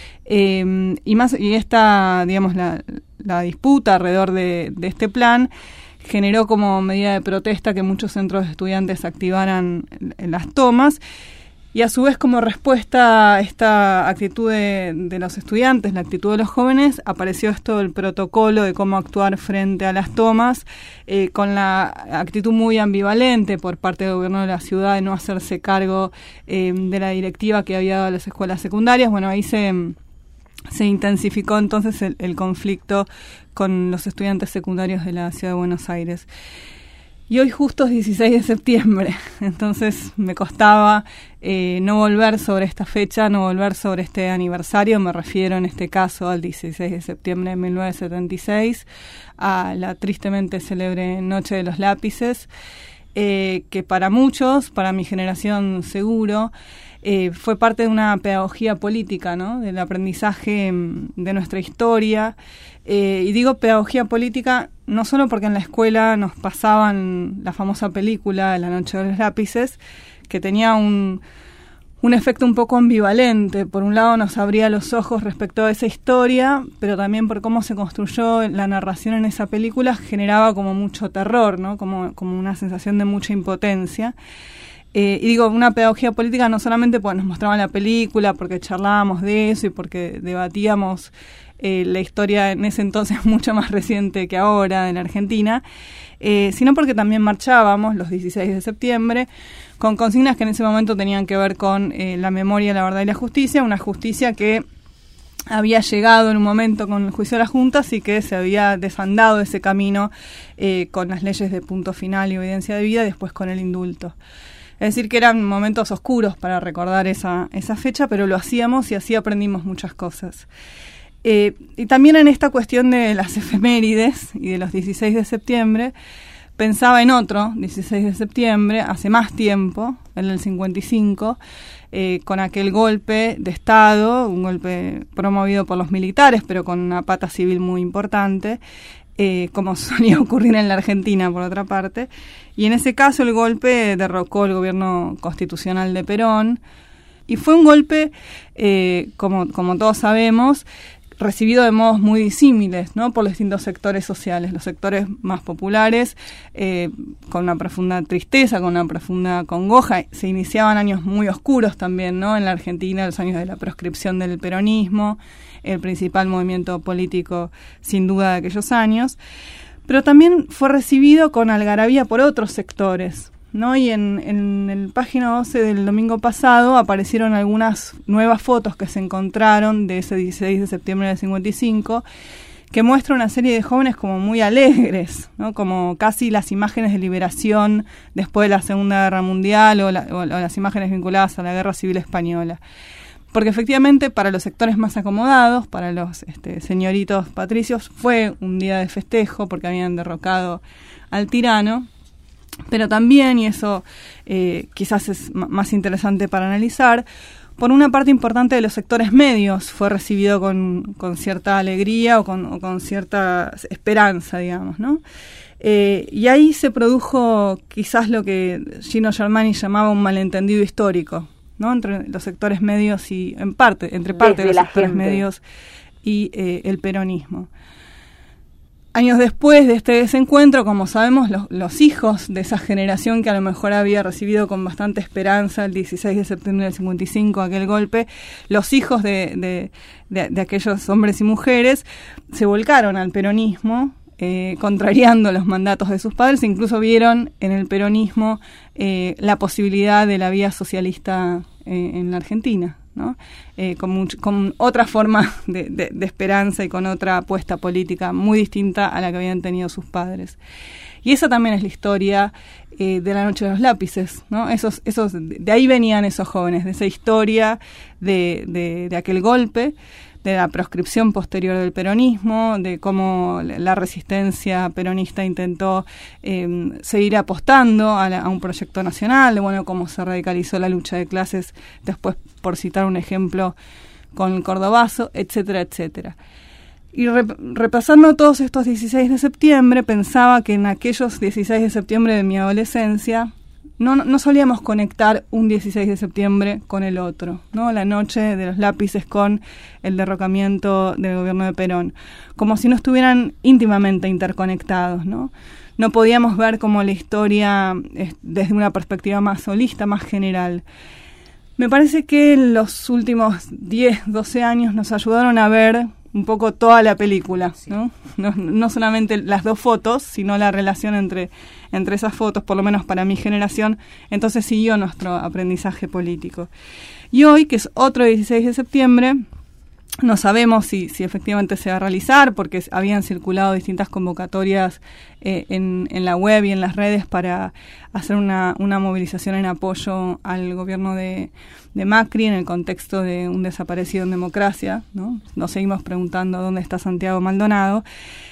Eh, y más y esta, digamos, la, la disputa alrededor de, de este plan generó como medida de protesta que muchos centros de estudiantes activaran en las tomas. Y a su vez, como respuesta a esta actitud de, de los estudiantes, la actitud de los jóvenes, apareció esto del protocolo de cómo actuar frente a las tomas, eh, con la actitud muy ambivalente por parte del gobierno de la ciudad de no hacerse cargo eh, de la directiva que había dado a las escuelas secundarias. Bueno, ahí se, se intensificó entonces el, el conflicto con los estudiantes secundarios de la Ciudad de Buenos Aires. Y hoy justo es dieciséis de septiembre, entonces me costaba eh, no volver sobre esta fecha, no volver sobre este aniversario. Me refiero en este caso al dieciséis de septiembre de mil novecientos setenta y seis, a la tristemente célebre Noche de los Lápices, eh, que para muchos, para mi generación seguro, eh, fue parte de una pedagogía política, ¿no? Del aprendizaje de nuestra historia. Eh, y digo pedagogía política no solo porque en la escuela nos pasaban la famosa película La Noche de los Lápices, que tenía un, un efecto un poco ambivalente. Por un lado nos abría los ojos respecto a esa historia, pero también por cómo se construyó la narración en esa película generaba como mucho terror, ¿no? Como, como una sensación de mucha impotencia. Eh, y digo, una pedagogía política no solamente porque nos mostraban la película, porque charlábamos de eso y porque debatíamos eh, la historia en ese entonces mucho más reciente que ahora en Argentina, eh, sino porque también marchábamos los dieciséis de septiembre con consignas que en ese momento tenían que ver con eh, la memoria, la verdad y la justicia, una justicia que había llegado en un momento con el juicio de las juntas y que se había desandado ese camino eh, con las leyes de punto final y obediencia de vida, después con el indulto. Es decir, que eran momentos oscuros para recordar esa, esa fecha, pero lo hacíamos y así aprendimos muchas cosas. Eh, y también en esta cuestión de las efemérides y de los dieciséis de septiembre, pensaba en otro dieciséis de septiembre, hace más tiempo, en el cincuenta y cinco, eh, con aquel golpe de Estado, un golpe promovido por los militares, pero con una pata civil muy importante, eh, como solía ocurrir en la Argentina, por otra parte. Y en ese caso el golpe derrocó el gobierno constitucional de Perón, y fue un golpe, eh, como, como todos sabemos, recibido de modos muy disímiles, ¿no? Por los distintos sectores sociales. Los sectores más populares, eh, con una profunda tristeza, con una profunda congoja. Se iniciaban años muy oscuros también, ¿no? En la Argentina, los años de la proscripción del peronismo, el principal movimiento político, sin duda, de aquellos años. Pero también fue recibido con algarabía por otros sectores, ¿no? Y en, en el página doce del domingo pasado aparecieron algunas nuevas fotos que se encontraron de ese dieciséis de septiembre del cincuenta y cinco, que muestra una serie de jóvenes como muy alegres, ¿no? Como casi las imágenes de liberación después de la Segunda Guerra Mundial o, la, o las imágenes vinculadas a la Guerra Civil Española. Porque efectivamente para los sectores más acomodados, para los este, señoritos patricios, fue un día de festejo porque habían derrocado al tirano. Pero también, y eso eh, quizás es m- más interesante para analizar, por una parte importante de los sectores medios fue recibido con, con cierta alegría o con, o con cierta esperanza, digamos, ¿no? Eh, y ahí se produjo quizás lo que Gino Germani llamaba un malentendido histórico, ¿no? Entre los sectores medios y, en parte, entre parte Desde de los sectores gente. medios y eh, el peronismo. Años después de este desencuentro, como sabemos, los, los hijos de esa generación que a lo mejor había recibido con bastante esperanza el dieciséis de septiembre del cincuenta y cinco aquel golpe, los hijos de, de, de, de aquellos hombres y mujeres se volcaron al peronismo, eh, contrariando los mandatos de sus padres, e incluso vieron en el peronismo eh, la posibilidad de la vía socialista eh, en la Argentina, ¿no? Eh, con, much, con otra forma de, de, de esperanza y con otra apuesta política muy distinta a la que habían tenido sus padres. Y esa también es la historia eh, de la Noche de los Lápices, ¿no? Esos, esos, de ahí venían esos jóvenes, de esa historia de, de, de aquel golpe, de la proscripción posterior del peronismo, de cómo la resistencia peronista intentó eh, seguir apostando a, la, a un proyecto nacional, de bueno, cómo se radicalizó la lucha de clases, después, por citar un ejemplo, con el Cordobazo, etcétera, etcétera. Y rep- repasando todos estos dieciséis de septiembre, pensaba que en aquellos dieciséis de septiembre de mi adolescencia, No, no solíamos conectar un dieciséis de septiembre con el otro, ¿no? La Noche de los Lápices con el derrocamiento del gobierno de Perón, como si no estuvieran íntimamente interconectados, ¿no? No podíamos ver como la historia es, desde una perspectiva más holista, más general. Me parece que los últimos diez, doce años nos ayudaron a ver un poco toda la película, ¿no? No, no solamente las dos fotos, sino la relación entre, entre esas fotos, por lo menos para mi generación. Entonces siguió nuestro aprendizaje político. Y hoy, que es otro dieciséis de septiembre, no sabemos si, si efectivamente se va a realizar, porque habían circulado distintas convocatorias eh, en, en la web y en las redes para hacer una, una movilización en apoyo al gobierno de, de Macri en el contexto de un desaparecido en democracia, ¿no? Nos seguimos preguntando dónde está Santiago Maldonado.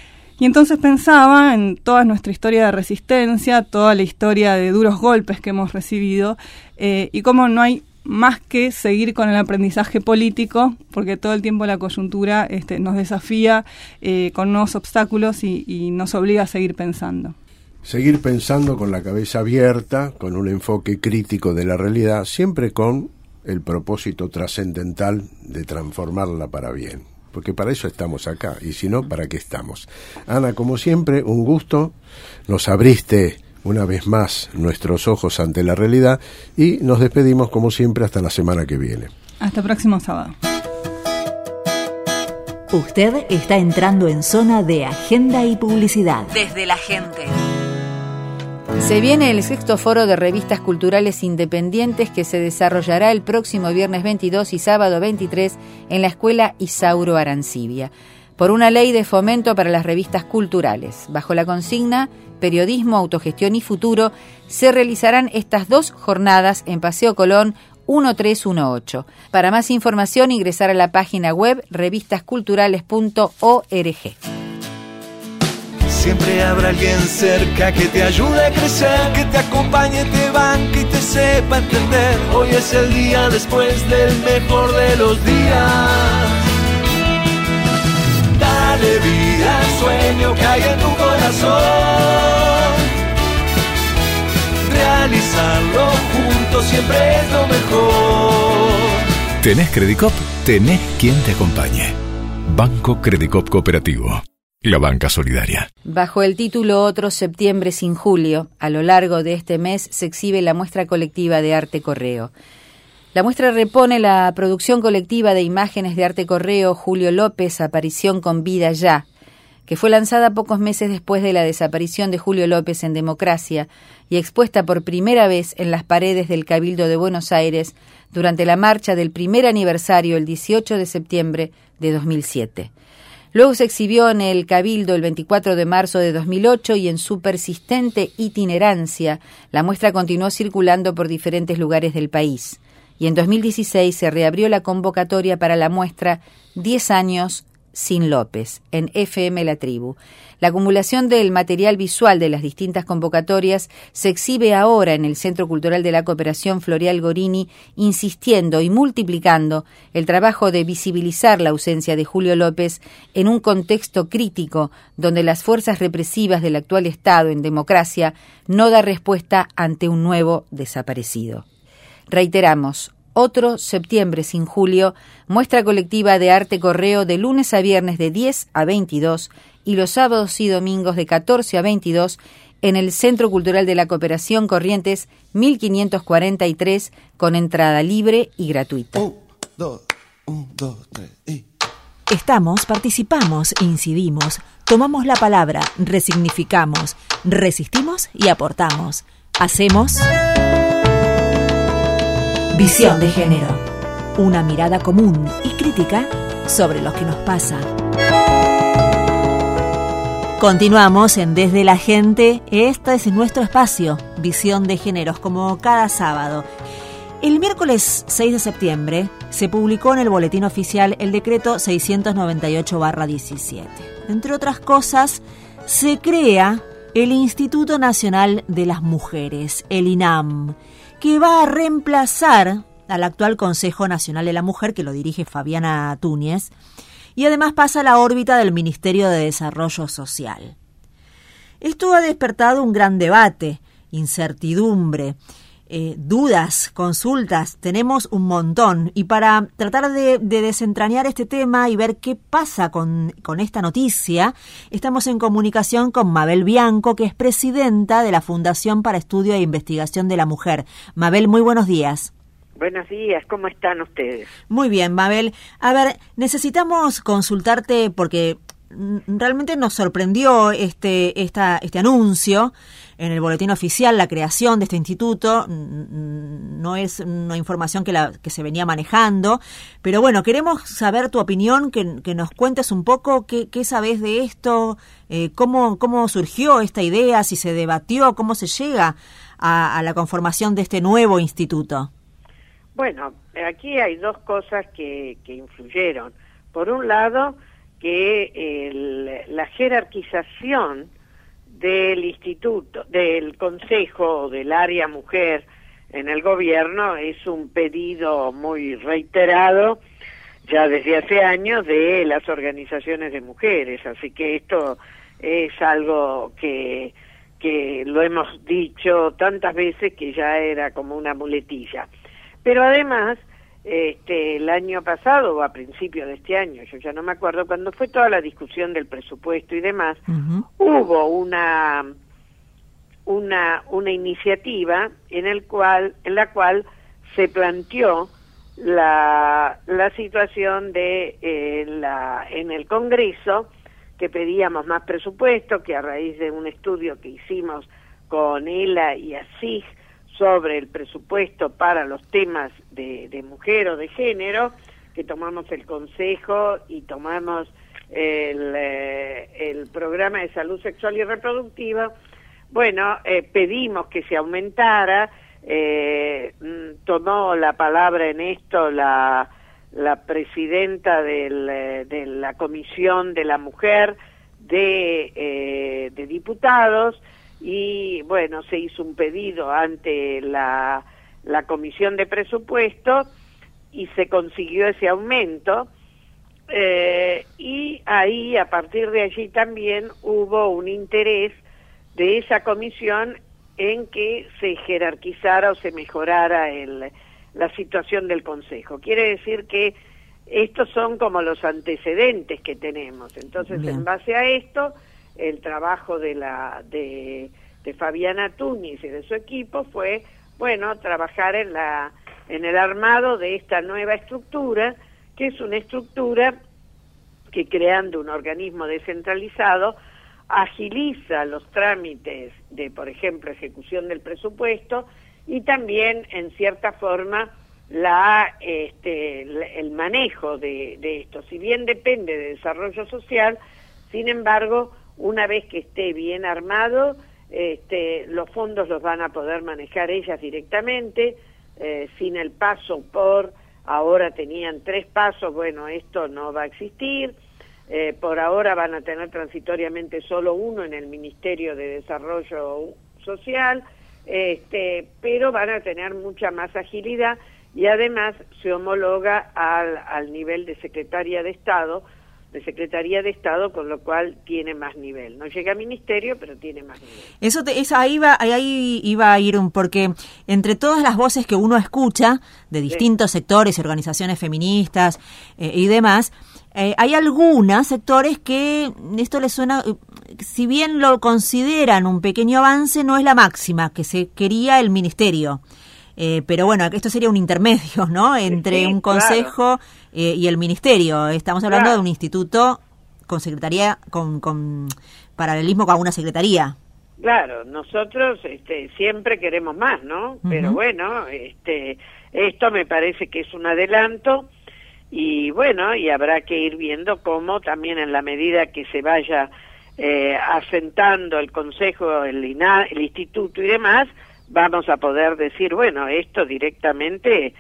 Y entonces pensaba en toda nuestra historia de resistencia, toda la historia de duros golpes que hemos recibido, eh, y cómo no hay más que seguir con el aprendizaje político, porque todo el tiempo la coyuntura este, nos desafía eh, con nuevos obstáculos y, y nos obliga a seguir pensando. Seguir pensando con la cabeza abierta, con un enfoque crítico de la realidad, siempre con el propósito trascendental de transformarla para bien, porque para eso estamos acá, y si no, ¿para qué estamos? Ana, como siempre, un gusto, nos abriste una vez más nuestros ojos ante la realidad y nos despedimos como siempre hasta la semana que viene. Hasta el próximo sábado. Usted está entrando en zona de agenda y publicidad. Desde la gente. Se viene el sexto foro de revistas culturales independientes que se desarrollará el próximo viernes veintidós y sábado veintitrés en la Escuela Isauro Arancibia, por una ley de fomento para las revistas culturales. Bajo la consigna Periodismo, Autogestión y Futuro, se realizarán estas dos jornadas en Paseo Colón mil trescientos dieciocho. Para más información, ingresar a la página web revistas culturales punto org. Siempre habrá alguien cerca que te ayude a crecer, que te acompañe, te banque y te sepa entender. Hoy es el día después del mejor de los días. Dale vida al sueño que hay en tu corazón. Realizarlo juntos siempre es lo mejor. ¿Tenés Credicop? Tenés quien te acompañe. Banco Credicop Cooperativo. La banca solidaria. Bajo el título Otro Septiembre sin Julio, a lo largo de este mes se exhibe la muestra colectiva de Arte Correo. La muestra repone la producción colectiva de imágenes de Arte Correo Julio López, Aparición con Vida Ya, que fue lanzada pocos meses después de la desaparición de Julio López en Democracia y expuesta por primera vez en las paredes del Cabildo de Buenos Aires durante la marcha del primer aniversario el dieciocho de septiembre de dos mil siete. Luego se exhibió en el Cabildo el veinticuatro de marzo de dos mil ocho y en su persistente itinerancia, la muestra continuó circulando por diferentes lugares del país. Y en dos mil dieciséis se reabrió la convocatoria para la muestra diez años sin López, en F M La Tribu. La acumulación del material visual de las distintas convocatorias se exhibe ahora en el Centro Cultural de la Cooperación Floreal Gorini, insistiendo y multiplicando el trabajo de visibilizar la ausencia de Julio López en un contexto crítico donde las fuerzas represivas del actual Estado en democracia no da respuesta ante un nuevo desaparecido. Reiteramos, Otro Septiembre sin Julio, muestra colectiva de Arte Correo de lunes a viernes de diez a veintidós y los sábados y domingos de catorce a veintidós en el Centro Cultural de la Cooperación Corrientes mil quinientos cuarenta y tres con entrada libre y gratuita. Un, dos, un, dos, tres, y... Estamos, participamos, incidimos, tomamos la palabra, resignificamos, resistimos y aportamos. Hacemos Visión de Género, una mirada común y crítica sobre lo que nos pasa. Continuamos en Desde la Gente. Este es nuestro espacio, Visión de Géneros, como cada sábado. El miércoles seis de septiembre se publicó en el Boletín Oficial el decreto seiscientos noventa y ocho barra diecisiete. Entre otras cosas, se crea el Instituto Nacional de las Mujeres, el INAM, que va a reemplazar al actual Consejo Nacional de la Mujer, que lo dirige Fabiana Túñez, y además pasa a la órbita del Ministerio de Desarrollo Social. Esto ha despertado un gran debate, incertidumbre, eh, dudas, consultas, tenemos un montón. Y para tratar de, de desentrañar este tema y ver qué pasa con, con esta noticia, estamos en comunicación con Mabel Bianco, que es presidenta de la Fundación para Estudio e Investigación de la Mujer. Mabel, muy buenos días. Buenos días, ¿cómo están ustedes? Muy bien, Mabel. A ver, necesitamos consultarte porque realmente nos sorprendió este, esta, este anuncio en el Boletín Oficial, la creación de este instituto. No es una información que, la, que se venía manejando, pero bueno, queremos saber tu opinión, que, que nos cuentes un poco qué, qué sabés de esto, eh, cómo, cómo surgió esta idea, si se debatió, cómo se llega a, a la conformación de este nuevo instituto. Bueno, aquí hay dos cosas que, que influyeron. Por un lado, que el, la jerarquización del instituto, del consejo, del área mujer en el gobierno es un pedido muy reiterado ya desde hace años de las organizaciones de mujeres, así que esto es algo que, que lo hemos dicho tantas veces que ya era como una muletilla. Pero además este, el año pasado o a principios de este año, yo ya no me acuerdo, cuando fue toda la discusión del presupuesto y demás, uh-huh. hubo una una una iniciativa en el cual en la cual se planteó la la situación de eh, la en el Congreso, que pedíamos más presupuesto, que a raíz de un estudio que hicimos con ELA y ASIG sobre el presupuesto para los temas de, de mujer o de género, que tomamos el Consejo y tomamos el, eh, el programa de salud sexual y reproductiva. Bueno, eh, pedimos que se aumentara, eh, tomó la palabra en esto la, la presidenta del, de la Comisión de la Mujer de, eh, de Diputados, y bueno, se hizo un pedido ante la, la Comisión de Presupuesto y se consiguió ese aumento, eh, y ahí, a partir de allí también hubo un interés de esa comisión en que se jerarquizara o se mejorara el, la situación del Consejo. Quiere decir que estos son como los antecedentes que tenemos. Entonces, Bien. en base a esto, el trabajo de la de, de Fabiana Túñez y de su equipo fue, bueno, trabajar en la en el armado de esta nueva estructura, que es una estructura que, creando un organismo descentralizado, agiliza los trámites de, por ejemplo, ejecución del presupuesto, y también, en cierta forma, la este el manejo de, de esto. Si bien depende de desarrollo social, sin embargo, una vez que esté bien armado, este, los fondos los van a poder manejar ellas directamente, eh, sin el paso por, ahora tenían tres pasos, bueno, esto no va a existir, eh, por ahora van a tener transitoriamente solo uno en el Ministerio de Desarrollo Social, este, pero van a tener mucha más agilidad, y además se homologa al, al nivel de Secretaría de Estado, de Secretaría de Estado, con lo cual tiene más nivel. No llega a ministerio, pero tiene más nivel. Eso, te, eso ahí, va, ahí iba a ir, un, porque entre todas las voces que uno escucha de distintos sí. sectores y organizaciones feministas eh, y demás, eh, hay algunos sectores que esto les suena, si bien lo consideran un pequeño avance, no es la máxima que se quería el ministerio. Eh, pero bueno, esto sería un intermedio, ¿no? Entre sí, un consejo claro. eh, y el ministerio. Estamos hablando claro. de un instituto con secretaría, con, con paralelismo con una secretaría. Claro, nosotros este, siempre queremos más, ¿no? Uh-huh. Pero bueno, este, esto me parece que es un adelanto, y bueno, y habrá que ir viendo cómo también, en la medida que se vaya eh, asentando el consejo, el I N A, el instituto y demás, vamos a poder decir, bueno, esto directamente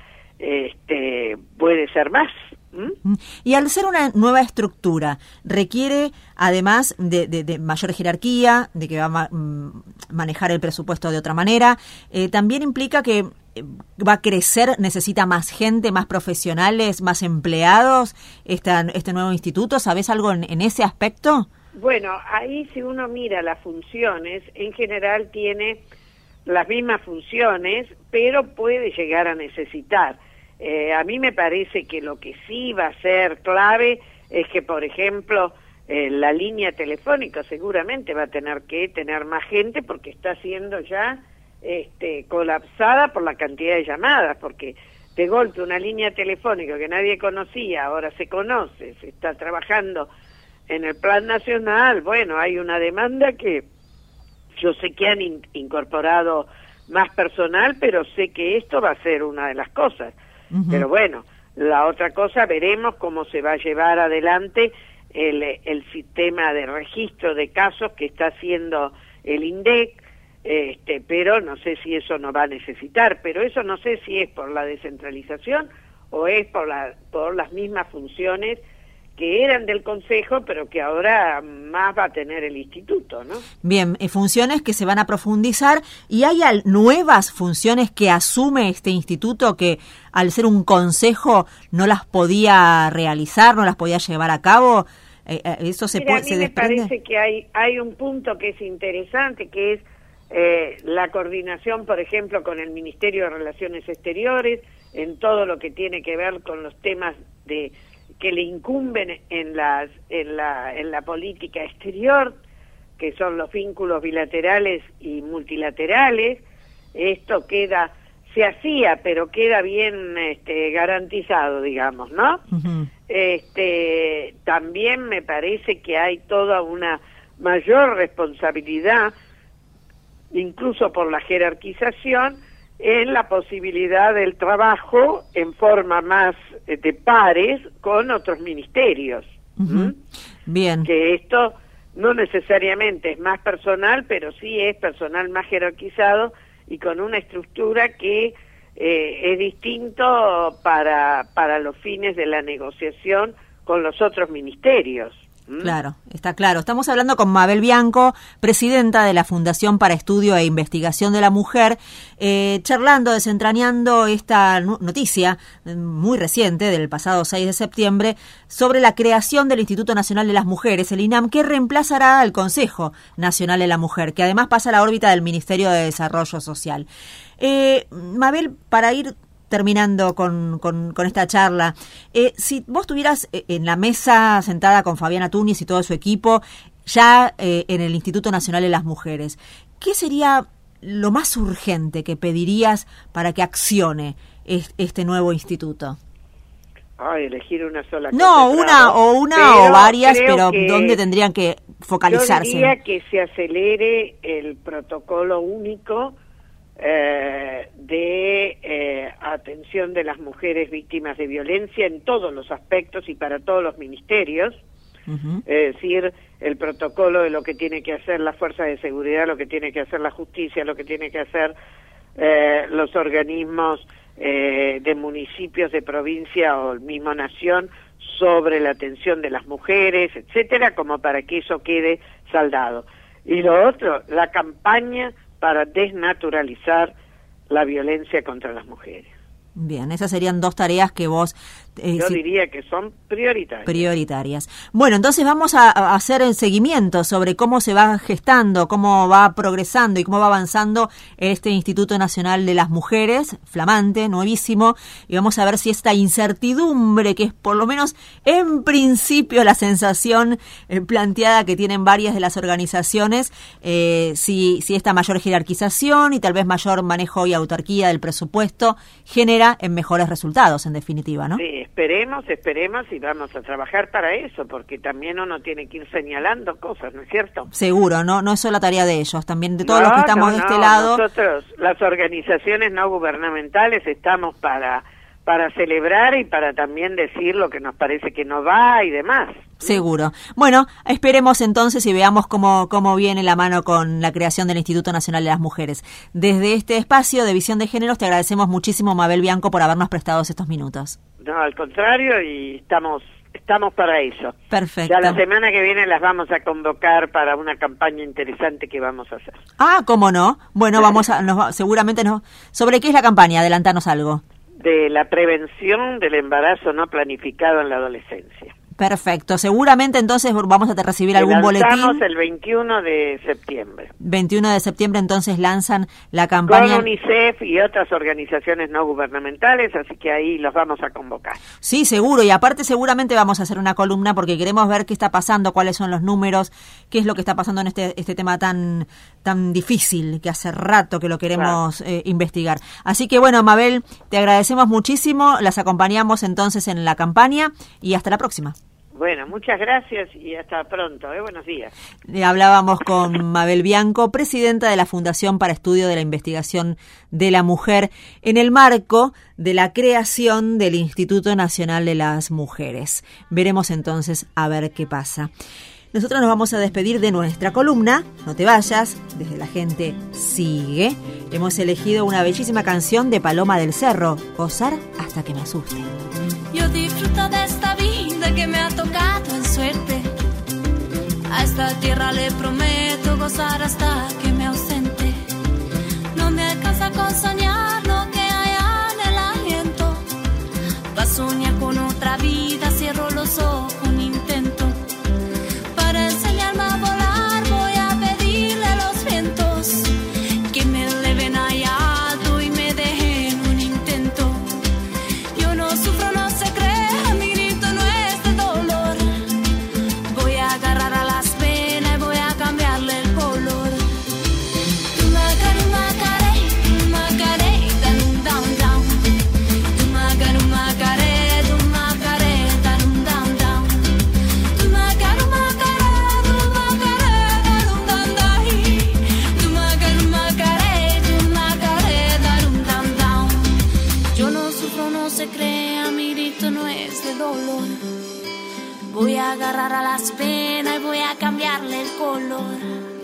este, puede ser más. ¿Mm? Y al ser una nueva estructura, requiere, además de, de, de mayor jerarquía, de que va a ma- manejar el presupuesto de otra manera, eh, también implica que va a crecer, necesita más gente, más profesionales, más empleados, esta, este nuevo instituto. ¿Sabés algo en, en ese aspecto? Bueno, ahí si uno mira las funciones, en general tiene las mismas funciones, pero puede llegar a necesitar. Eh, a mí me parece que lo que sí va a ser clave es que, por ejemplo, eh, la línea telefónica seguramente va a tener que tener más gente, porque está siendo ya este, colapsada por la cantidad de llamadas, porque de golpe una línea telefónica que nadie conocía, ahora se conoce, se está trabajando en el plan nacional. Bueno, hay una demanda que yo sé que han in- incorporado más personal, pero sé que esto va a ser una de las cosas. Uh-huh. Pero bueno, la otra cosa, veremos cómo se va a llevar adelante el, el sistema de registro de casos que está haciendo el INDEC, este, pero no sé si eso no va a necesitar, pero eso no sé si es por la descentralización o es por, la, por las mismas funciones que eran del Consejo, pero que ahora más va a tener el Instituto, ¿no? Bien, eh, funciones que se van a profundizar, y hay al, nuevas funciones que asume este Instituto que al ser un Consejo no las podía realizar, no las podía llevar a cabo. Eh, eso se Mira, puede, a mí se me desprende. parece que hay, hay un punto que es interesante, que es eh, la coordinación, por ejemplo, con el Ministerio de Relaciones Exteriores. en todo lo que tiene que ver con los temas de que le incumben en las en la en la política exterior, que son los vínculos bilaterales y multilaterales. Esto queda se hacía, pero queda bien este, garantizado, digamos, ¿no? Uh-huh. Este, también me parece que hay toda una mayor responsabilidad, incluso por la jerarquización, en la posibilidad del trabajo en forma más de pares con otros ministerios. Uh-huh. ¿Mm? Bien. Que esto no necesariamente es más personal, pero sí es personal más jerarquizado y con una estructura que eh, es distinto para, para los fines de la negociación con los otros ministerios. ¿Mm? Claro, está claro. Estamos hablando con Mabel Bianco, presidenta de la Fundación para Estudio e Investigación de la Mujer, eh, charlando, desentrañando esta noticia muy reciente del pasado seis de septiembre sobre la creación del Instituto Nacional de las Mujeres, el INAM, que reemplazará al Consejo Nacional de la Mujer, que además pasa a la órbita del Ministerio de Desarrollo Social. Eh, Mabel, para ir terminando con, con, con esta charla, eh, si vos estuvieras en la mesa sentada con Fabiana Túñez y todo su equipo, ya eh, en el Instituto Nacional de las Mujeres, ¿qué sería lo más urgente que pedirías para que accione es, este nuevo instituto? Ay, elegir una sola cosa. No, una claro. o una pero o varias, pero ¿dónde tendrían que focalizarse? Yo diría que se acelere el protocolo único Eh, de eh, atención de las mujeres víctimas de violencia en todos los aspectos y para todos los ministerios, uh-huh. Es decir, el protocolo de lo que tiene que hacer la fuerza de seguridad, lo que tiene que hacer la justicia, lo que tiene que hacer eh, los organismos eh, de municipios, de provincia o el mismo nación sobre la atención de las mujeres, etcétera, como para que eso quede saldado. Y lo otro, la campaña para desnaturalizar la violencia contra las mujeres. Bien, esas serían dos tareas que vos... Eh, Yo si, diría que son prioritarias. Prioritarias. Bueno, entonces vamos a, a hacer el seguimiento sobre cómo se va gestando, cómo va progresando y cómo va avanzando este Instituto Nacional de las Mujeres, flamante, nuevísimo, y vamos a ver si esta incertidumbre, que es por lo menos en principio la sensación eh, planteada que tienen varias de las organizaciones, eh, si, si esta mayor jerarquización y tal vez mayor manejo y autarquía del presupuesto genera en mejores resultados, en definitiva, ¿no? Sí, esperemos, esperemos y vamos a trabajar para eso, porque también uno tiene que ir señalando cosas, ¿no es cierto? Seguro, no no es solo tarea de ellos, también de todos no, los que estamos no, de este no, lado. Nosotros, las organizaciones no gubernamentales, estamos para para celebrar y para también decir lo que nos parece que no va y demás. Seguro. Bueno, esperemos entonces y veamos cómo, cómo viene la mano con la creación del Instituto Nacional de las Mujeres. Desde este espacio de Visión de Géneros te agradecemos muchísimo, Mabel Bianco, por habernos prestado estos minutos. No, al contrario, y estamos estamos para eso. Perfecto. Ya la semana que viene las vamos a convocar para una campaña interesante que vamos a hacer. Ah, ¿cómo no? Bueno, vamos a nos, seguramente no. ¿Sobre qué es la campaña? Adelantanos algo. De la prevención del embarazo no planificado en la adolescencia. Perfecto. Seguramente entonces vamos a recibir algún boletín. Lanzamos el veintiuno de septiembre. veintiuno de septiembre entonces lanzan la campaña. Con UNICEF y otras organizaciones no gubernamentales, así que ahí los vamos a convocar. Sí, seguro. Y aparte seguramente vamos a hacer una columna porque queremos ver qué está pasando, cuáles son los números, qué es lo que está pasando en este este tema tan tan difícil que hace rato que lo queremos claro. eh, investigar. Así que bueno, Mabel, te agradecemos muchísimo. Las acompañamos entonces en la campaña y hasta la próxima. Bueno, muchas gracias y hasta pronto. ¿eh? Buenos días. Hablábamos con Mabel Bianco, presidenta de la Fundación para Estudio de la Investigación de la Mujer, en el marco de la creación del Instituto Nacional de las Mujeres. Veremos entonces a ver qué pasa. Nosotros nos vamos a despedir de nuestra columna, no te vayas, desde la gente sigue. Hemos elegido una bellísima canción de Paloma del Cerro, Gozar hasta que me asuste. Yo disfruto de esta vida que me ha tocado en suerte. A esta tierra le prometo gozar hasta que me ausente. No me alcanza con soñar lo que hay en el aliento. Pa' soñar con otra vida cierro los ojos un intento. Para enseñarme a volar voy a pedirle a los vientos que me eleven allá alto y me dejen un intento. darle el color.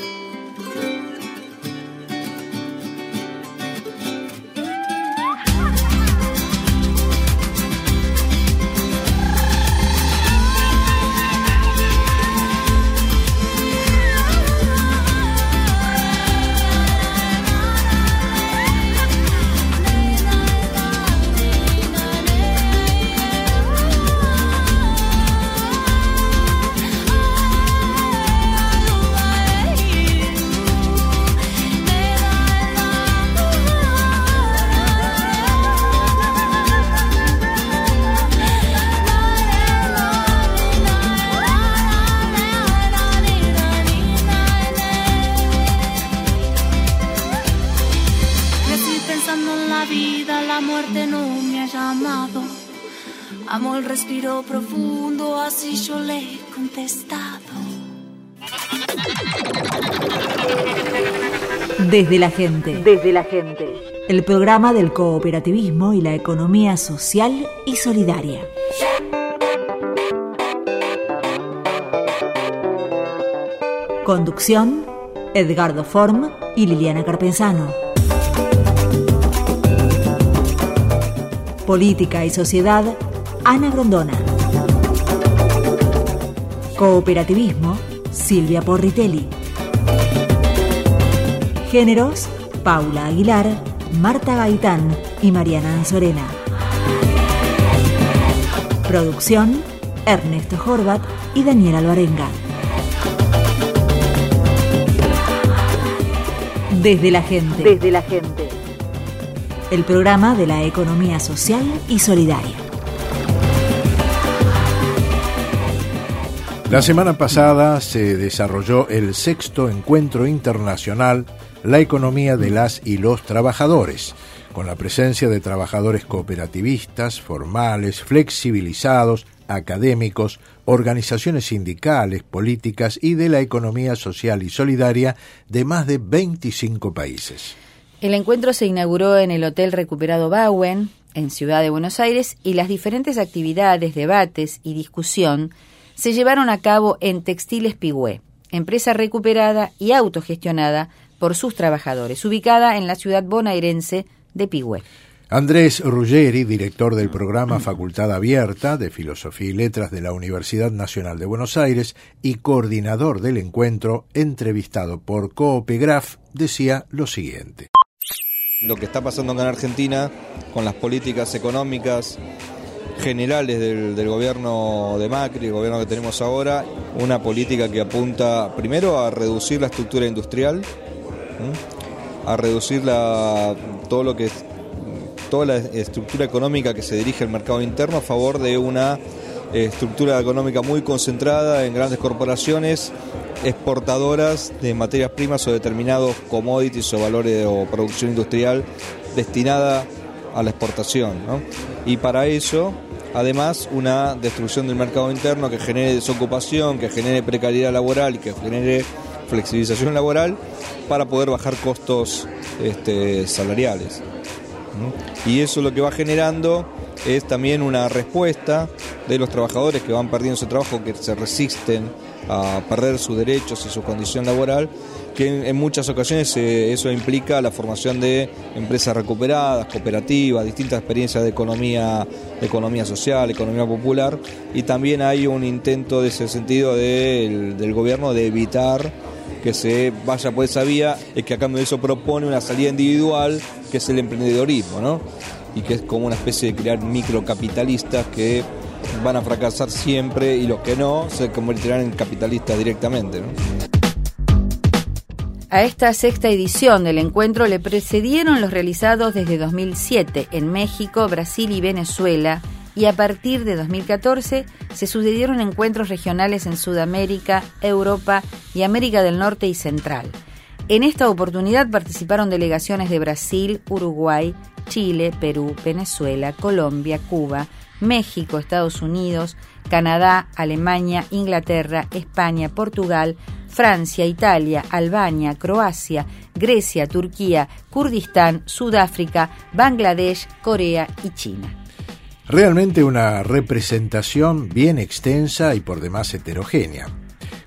Amo el respiro profundo, así yo le he contestado. Desde la gente. Desde la gente. El programa del cooperativismo y la economía social y solidaria. Conducción, Edgardo Form y Liliana Carpenzano. Política y sociedad, Ana Grondona. Cooperativismo, Silvia Porritelli. Géneros, Paula Aguilar, Marta Gaitán y Mariana Anzorena. Producción, Ernesto Horvat y Daniel Alvarenga. Desde la gente. Desde la gente. El programa de la economía social y solidaria. La semana pasada se desarrolló el sexto encuentro internacional La economía de las y los trabajadores, con la presencia de trabajadores cooperativistas, formales, flexibilizados, académicos, organizaciones sindicales, políticas y de la economía social y solidaria de más de veinticinco países. El encuentro se inauguró en el Hotel Recuperado Bauen, en Ciudad de Buenos Aires, y las diferentes actividades, debates y discusión se llevaron a cabo en Textiles Pigüé, empresa recuperada y autogestionada por sus trabajadores, ubicada en la ciudad bonaerense de Pigüé. Andrés Ruggeri, director del programa Facultad Abierta de Filosofía y Letras de la Universidad Nacional de Buenos Aires y coordinador del encuentro, entrevistado por Coopegraf, decía lo siguiente. Lo que está pasando acá en Argentina con las políticas económicas generales del, del gobierno de Macri, el gobierno que tenemos ahora, una política que apunta primero a reducir la estructura industrial, ¿sí? a reducir la, todo lo que es, toda la estructura económica que se dirige al mercado interno a favor de una estructura económica muy concentrada en grandes corporaciones exportadoras de materias primas o determinados commodities o valores o producción industrial destinada a la exportación, ¿no? Y para eso, además, una destrucción del mercado interno que genere desocupación, que genere precariedad laboral y que genere flexibilización laboral para poder bajar costos este, salariales. ¿Mm? Y eso lo que va generando es también una respuesta de los trabajadores que van perdiendo su trabajo, que se resisten a perder sus derechos y su condición laboral, que en, en muchas ocasiones eh, eso implica la formación de empresas recuperadas, cooperativas, distintas experiencias de economía, de economía social, economía popular, y también hay un intento de ese sentido de, del gobierno de evitar que se vaya por esa vía, es que a cambio de eso propone una salida individual, que es el emprendedorismo, ¿no? Y que es como una especie de crear microcapitalistas que van a fracasar siempre y los que no se convertirán en capitalistas directamente, ¿no? A esta sexta edición del encuentro le precedieron los realizados desde dos mil siete en México, Brasil y Venezuela, y a partir de dos mil catorce se sucedieron encuentros regionales en Sudamérica, Europa y América del Norte y Central. En esta oportunidad participaron delegaciones de Brasil, Uruguay, Chile, Perú, Venezuela, Colombia, Cuba, México, Estados Unidos, Canadá, Alemania, Inglaterra, España, Portugal, Francia, Italia, Albania, Croacia, Grecia, Turquía, Kurdistán, Sudáfrica, Bangladesh, Corea y China. Realmente una representación bien extensa y por demás heterogénea.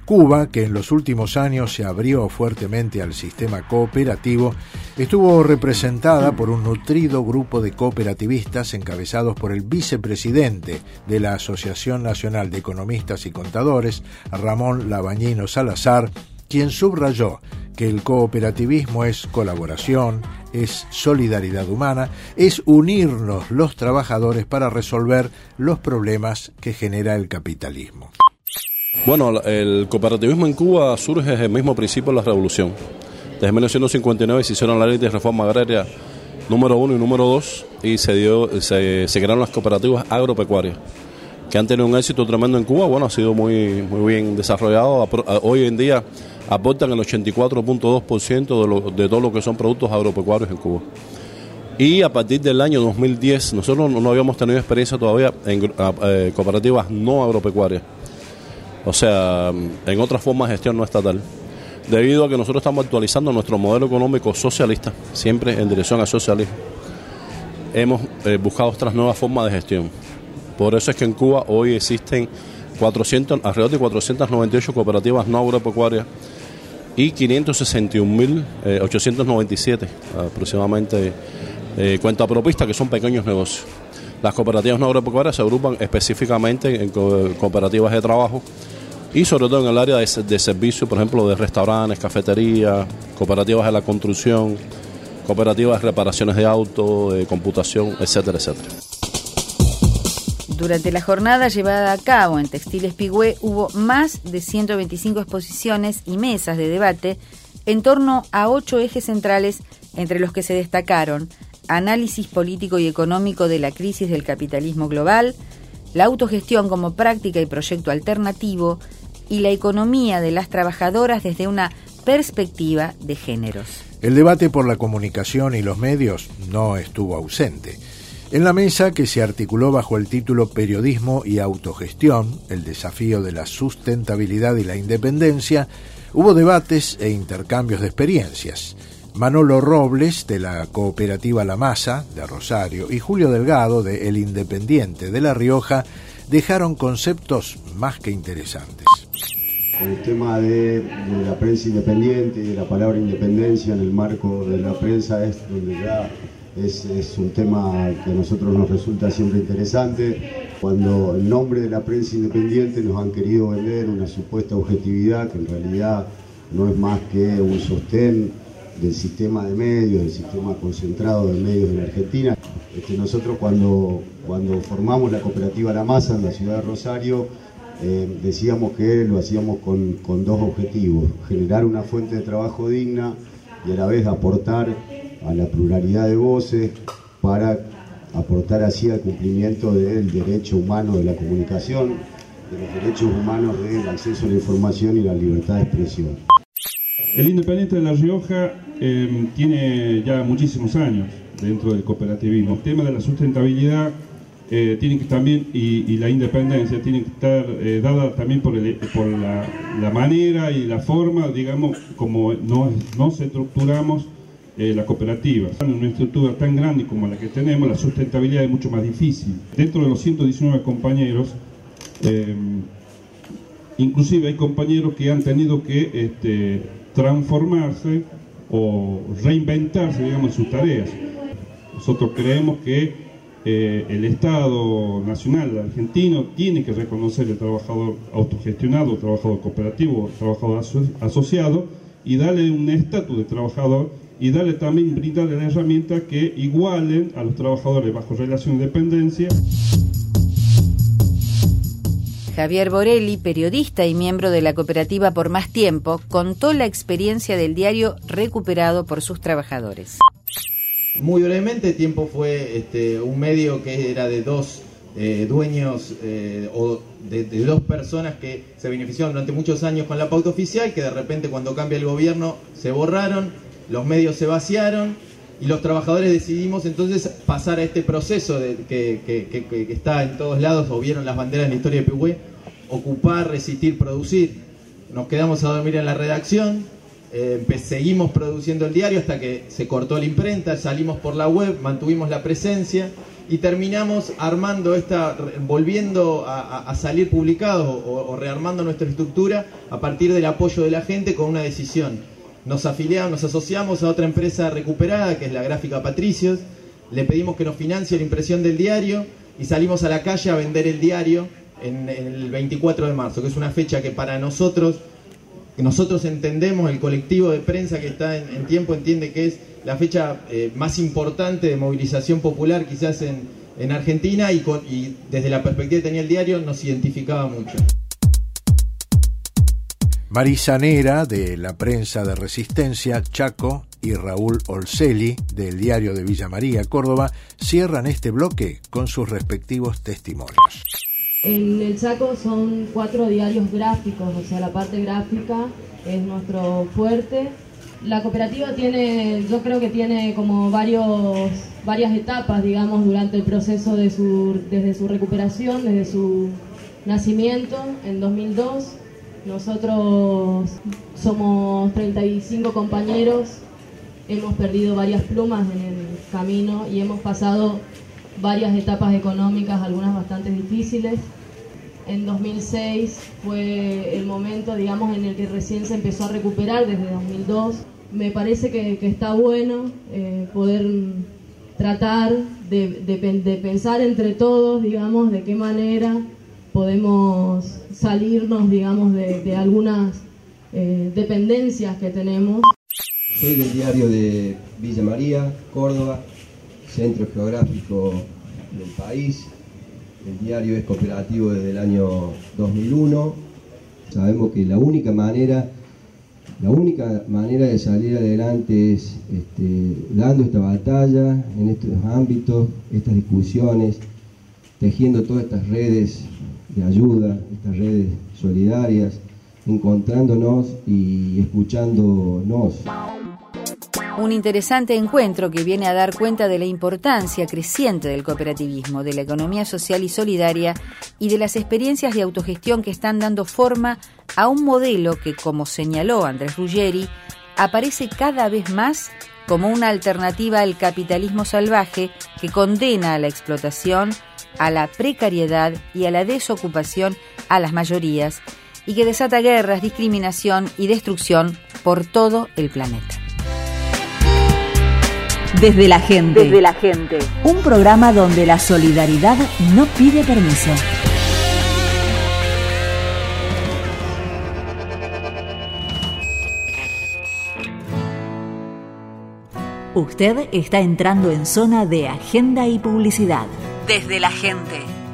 Cuba, que en los últimos años se abrió fuertemente al sistema cooperativo, estuvo representada por un nutrido grupo de cooperativistas encabezados por el vicepresidente de la Asociación Nacional de Economistas y Contadores, Ramón Labañino Salazar, quien subrayó que el cooperativismo es colaboración, es solidaridad humana, es unirnos los trabajadores para resolver los problemas que genera el capitalismo. Bueno, el cooperativismo en Cuba surge desde el mismo principio de la revolución. Desde mil novecientos cincuenta y nueve se hicieron la ley de reforma agraria número uno y número dos y se dio se, se crearon las cooperativas agropecuarias, que han tenido un éxito tremendo en Cuba. Bueno, ha sido muy, muy bien desarrollado. Hoy en día aportan el ochenta y cuatro punto dos por ciento de, lo, de todo lo que son productos agropecuarios en Cuba. Y a partir del año dos mil diez, nosotros no habíamos tenido experiencia todavía en eh, cooperativas no agropecuarias. O sea, en otra forma de gestión no estatal, debido a que nosotros estamos actualizando nuestro modelo económico socialista, siempre en dirección al socialismo. Hemos eh, buscado otras nuevas formas de gestión. Por eso es que en Cuba hoy existen cuatrocientos, alrededor de cuatrocientas noventa y ocho cooperativas no agropecuarias y quinientos sesenta y un mil ochocientos noventa y siete aproximadamente eh, cuentapropistas, que son pequeños negocios. Las cooperativas no agropecuarias se agrupan específicamente en co cooperativas de trabajo y sobre todo en el área de, de servicio, por ejemplo, de restaurantes, cafeterías, cooperativas de la construcción, cooperativas de reparaciones de autos, de computación, etcétera, etcétera. Durante la jornada llevada a cabo en Textiles Pigüé hubo más de ciento veinticinco exposiciones y mesas de debate en torno a ocho ejes centrales, entre los que se destacaron análisis político y económico de la crisis del capitalismo global, la autogestión como práctica y proyecto alternativo y la economía de las trabajadoras desde una perspectiva de géneros. El debate por la comunicación y los medios no estuvo ausente. En la mesa, que se articuló bajo el título Periodismo y Autogestión, el desafío de la sustentabilidad y la independencia, hubo debates e intercambios de experiencias. Manolo Robles, de la cooperativa La Masa, de Rosario, y Julio Delgado, de El Independiente, de La Rioja, dejaron conceptos más que interesantes. El tema de, de la prensa independiente y de la palabra independencia en el marco de la prensa es donde ya es, es un tema que a nosotros nos resulta siempre interesante. Cuando el nombre de la prensa independiente nos han querido vender una supuesta objetividad que en realidad no es más que un sostén del sistema de medios, del sistema concentrado de medios en Argentina. Este, nosotros cuando, cuando formamos la cooperativa La Masa en la ciudad de Rosario, eh, decíamos que lo hacíamos con, con dos objetivos: generar una fuente de trabajo digna y a la vez aportar a la pluralidad de voces para aportar así al cumplimiento del derecho humano de la comunicación, de los derechos humanos del acceso a la información y la libertad de expresión. El Independiente de La Rioja eh, tiene ya muchísimos años dentro del cooperativismo. El tema de la sustentabilidad eh, tiene que también y, y la independencia tiene que estar eh, dada también por, el, por la, la manera y la forma, digamos, como nos, nos estructuramos eh, la cooperativa. En una estructura tan grande como la que tenemos, la sustentabilidad es mucho más difícil. Dentro de los ciento diecinueve compañeros, eh, inclusive hay compañeros que han tenido que este, transformarse o reinventarse, digamos, en sus tareas. Nosotros creemos que eh, el Estado Nacional argentino tiene que reconocer el trabajador autogestionado, el trabajador cooperativo, el trabajador aso asociado, y darle un estatus de trabajador y darle también, brindarle la herramienta que igualen a los trabajadores bajo relación de dependencia. Javier Borelli, periodista y miembro de la cooperativa por más tiempo, contó la experiencia del diario recuperado por sus trabajadores. Muy brevemente, Tiempo fue este, un medio que era de dos eh, dueños eh, o de, de dos personas que se beneficiaron durante muchos años con la pauta oficial, que de repente cuando cambia el gobierno se borraron, los medios se vaciaron y los trabajadores decidimos entonces pasar a este proceso de, que, que, que, que está en todos lados, o vieron las banderas en la historia de Pigüé: ocupar, resistir, producir. Nos quedamos a dormir en la redacción, eh, seguimos produciendo el diario hasta que se cortó la imprenta, salimos por la web, mantuvimos la presencia y terminamos armando esta, volviendo a, a salir publicados o, o rearmando nuestra estructura a partir del apoyo de la gente con una decisión. Nos afiliamos, nos asociamos a otra empresa recuperada, que es la Gráfica Patricios, le pedimos que nos financie la impresión del diario y salimos a la calle a vender el diario en, en el veinticuatro de marzo, que es una fecha que para nosotros, que nosotros entendemos, el colectivo de prensa que está en, en tiempo entiende que es la fecha eh, más importante de movilización popular quizás en, en Argentina, y, con, y desde la perspectiva que tenía el diario nos identificaba mucho. Marisa Nera, de la prensa de Resistencia, Chaco, y Raúl Olceli, del diario de Villa María, Córdoba, cierran este bloque con sus respectivos testimonios. En el Chaco son cuatro diarios gráficos, o sea, la parte gráfica es nuestro fuerte. La cooperativa tiene, yo creo que tiene como varios, varias etapas, digamos, durante el proceso de su, desde su recuperación, desde su nacimiento en dos mil dos. Nosotros somos treinta y cinco compañeros, hemos perdido varias plumas en el camino y hemos pasado varias etapas económicas, algunas bastante difíciles. En dos mil seis fue el momento, digamos, en el que recién se empezó a recuperar desde dos mil dos. Me parece que, que está bueno eh, poder tratar de, de, de pensar entre todos, digamos, de qué manera podemos salirnos, digamos, de, de algunas eh, dependencias que tenemos. Soy del diario de Villa María, Córdoba, centro geográfico del país. El diario es cooperativo desde el año dos mil uno. Sabemos que la única manera, la única manera de salir adelante es este, dando esta batalla en estos ámbitos, estas discusiones, tejiendo todas estas redes de ayuda, estas redes solidarias, encontrándonos y escuchándonos. Un interesante encuentro que viene a dar cuenta de la importancia creciente del cooperativismo, de la economía social y solidaria y de las experiencias de autogestión que están dando forma a un modelo que, como señaló Andrés Ruggeri, aparece cada vez más como una alternativa al capitalismo salvaje que condena a la explotación, a la precariedad y a la desocupación a las mayorías y que desata guerras, discriminación y destrucción por todo el planeta. Desde la gente. Desde la gente. Un programa donde la solidaridad no pide permiso. Usted está entrando en zona de agenda y publicidad. Desde la gente.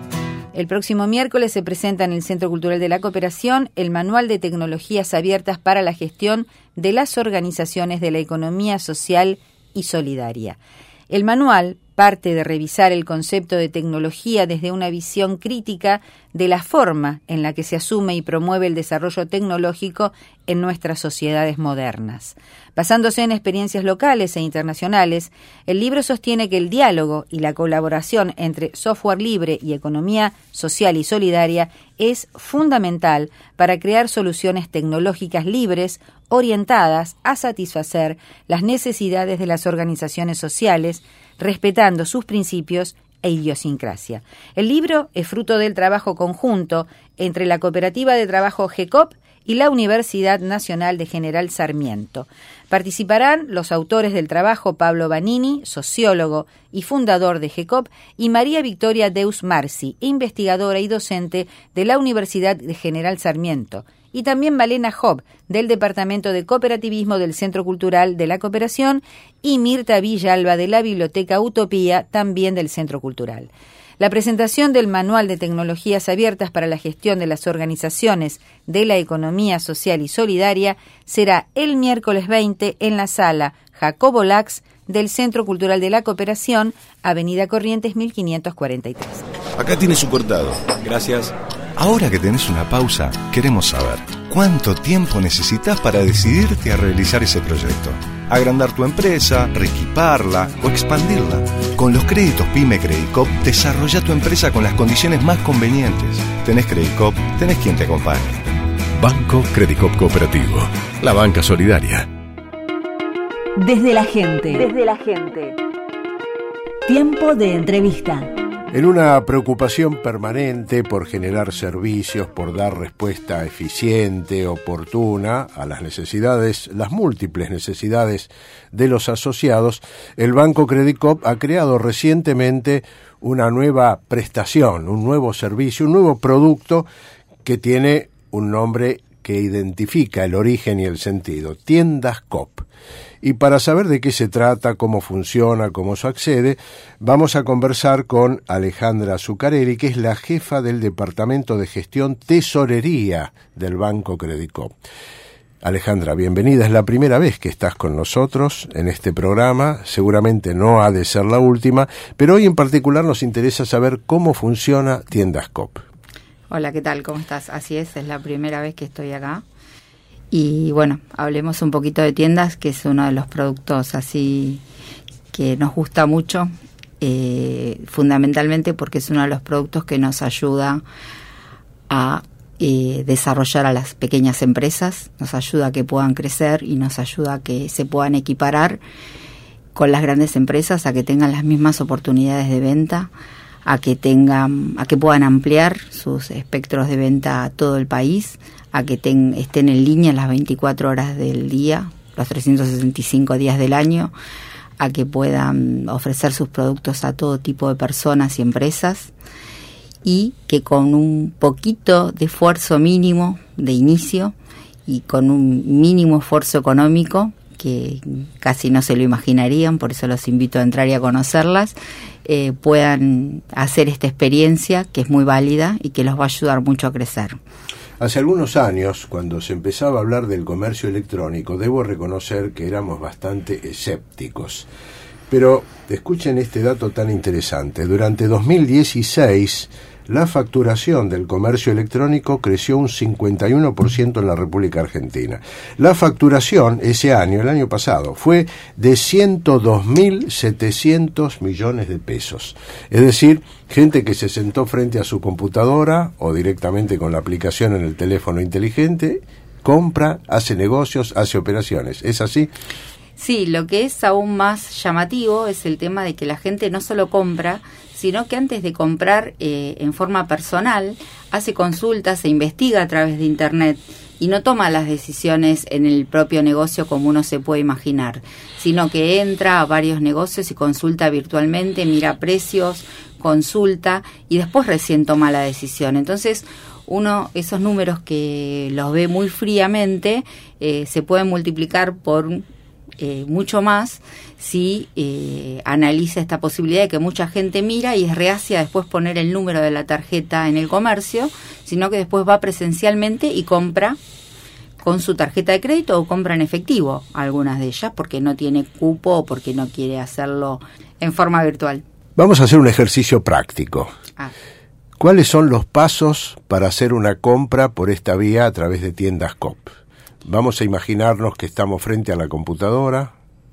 El próximo miércoles se presenta en el Centro Cultural de la Cooperación el Manual de Tecnologías Abiertas para la Gestión de las Organizaciones de la Economía Social y Solidaria. El manual parte de revisar el concepto de tecnología desde una visión crítica de la forma en la que se asume y promueve el desarrollo tecnológico en nuestras sociedades modernas. Basándose en experiencias locales e internacionales, el libro sostiene que el diálogo y la colaboración entre software libre y economía social y solidaria es fundamental para crear soluciones tecnológicas libres orientadas a satisfacer las necesidades de las organizaciones sociales, respetando sus principios e idiosincrasia. El libro es fruto del trabajo conjunto entre la Cooperativa de Trabajo G E C O P y la Universidad Nacional de General Sarmiento. Participarán los autores del trabajo Pablo Banini, sociólogo y fundador de G E C O P, y María Victoria Deus Marci, investigadora y docente de la Universidad de General Sarmiento, y también Malena Job, del Departamento de Cooperativismo del Centro Cultural de la Cooperación, y Mirta Villalba, de la Biblioteca Utopía, también del Centro Cultural. La presentación del Manual de Tecnologías Abiertas para la Gestión de las Organizaciones de la Economía Social y Solidaria será el miércoles veinte en la sala Jacobo Lax del Centro Cultural de la Cooperación, Avenida Corrientes mil quinientos cuarenta y tres. Acá tiene su cortado. Gracias. Ahora que tenés una pausa, queremos saber cuánto tiempo necesitas para decidirte a realizar ese proyecto. Agrandar tu empresa, reequiparla o expandirla. Con los créditos PYME Credicop, desarrolla tu empresa con las condiciones más convenientes. Tenés Credicop, tenés quien te acompañe. Banco Credicop Cooperativo, la banca solidaria. Desde la gente. Desde la gente. Tiempo de entrevista. En una preocupación permanente por generar servicios, por dar respuesta eficiente, oportuna a las necesidades, las múltiples necesidades de los asociados, el Banco Credicop ha creado recientemente una nueva prestación, un nuevo servicio, un nuevo producto que tiene un nombre que identifica el origen y el sentido, Tiendas Coop. Y para saber de qué se trata, cómo funciona, cómo se accede, vamos a conversar con Alejandra Zuccarelli, que es la jefa del Departamento de Gestión Tesorería del Banco Credicop. Alejandra, bienvenida. Es la primera vez que estás con nosotros en este programa. Seguramente no ha de ser la última, pero hoy en particular nos interesa saber cómo funciona Tiendas Coop. Hola, ¿qué tal? ¿Cómo estás? Así es, es la primera vez que estoy acá. Y bueno, hablemos un poquito de tiendas, que es uno de los productos así que nos gusta mucho, eh, fundamentalmente porque es uno de los productos que nos ayuda a eh, desarrollar a las pequeñas empresas, nos ayuda a que puedan crecer y nos ayuda a que se puedan equiparar con las grandes empresas, a que tengan las mismas oportunidades de venta, a que tengan, a que puedan ampliar sus espectros de venta a todo el país, a que ten, estén en línea las veinticuatro horas del día, los trescientos sesenta y cinco días del año, a que puedan ofrecer sus productos a todo tipo de personas y empresas, y que con un poquito de esfuerzo mínimo de inicio y con un mínimo esfuerzo económico, que casi no se lo imaginarían, por eso los invito a entrar y a conocerlas, eh, puedan hacer esta experiencia que es muy válida y que los va a ayudar mucho a crecer. Hace algunos años, cuando se empezaba a hablar del comercio electrónico, debo reconocer que éramos bastante escépticos. Pero escuchen este dato tan interesante. Durante dos mil dieciséis, la facturación del comercio electrónico creció un cincuenta y uno por ciento en la República Argentina. La facturación ese año, el año pasado, fue de ciento dos mil setecientos millones de pesos. Es decir, gente que se sentó frente a su computadora o directamente con la aplicación en el teléfono inteligente, compra, hace negocios, hace operaciones. ¿Es así? Sí, lo que es aún más llamativo es el tema de que la gente no solo compra, sino que antes de comprar eh, en forma personal, hace consultas, se investiga a través de Internet y no toma las decisiones en el propio negocio como uno se puede imaginar, sino que entra a varios negocios y consulta virtualmente, mira precios, consulta y después recién toma la decisión. Entonces, uno, esos números que los ve muy fríamente, eh, se pueden multiplicar por Eh, mucho más si eh, analiza esta posibilidad de que mucha gente mira y es reacia a después poner el número de la tarjeta en el comercio, sino que después va presencialmente y compra con su tarjeta de crédito o compra en efectivo algunas de ellas porque no tiene cupo o porque no quiere hacerlo en forma virtual. Vamos a hacer un ejercicio práctico. Ah. ¿Cuáles son los pasos para hacer una compra por esta vía a través de Tiendas Coop? Vamos a imaginarnos que estamos frente a la computadora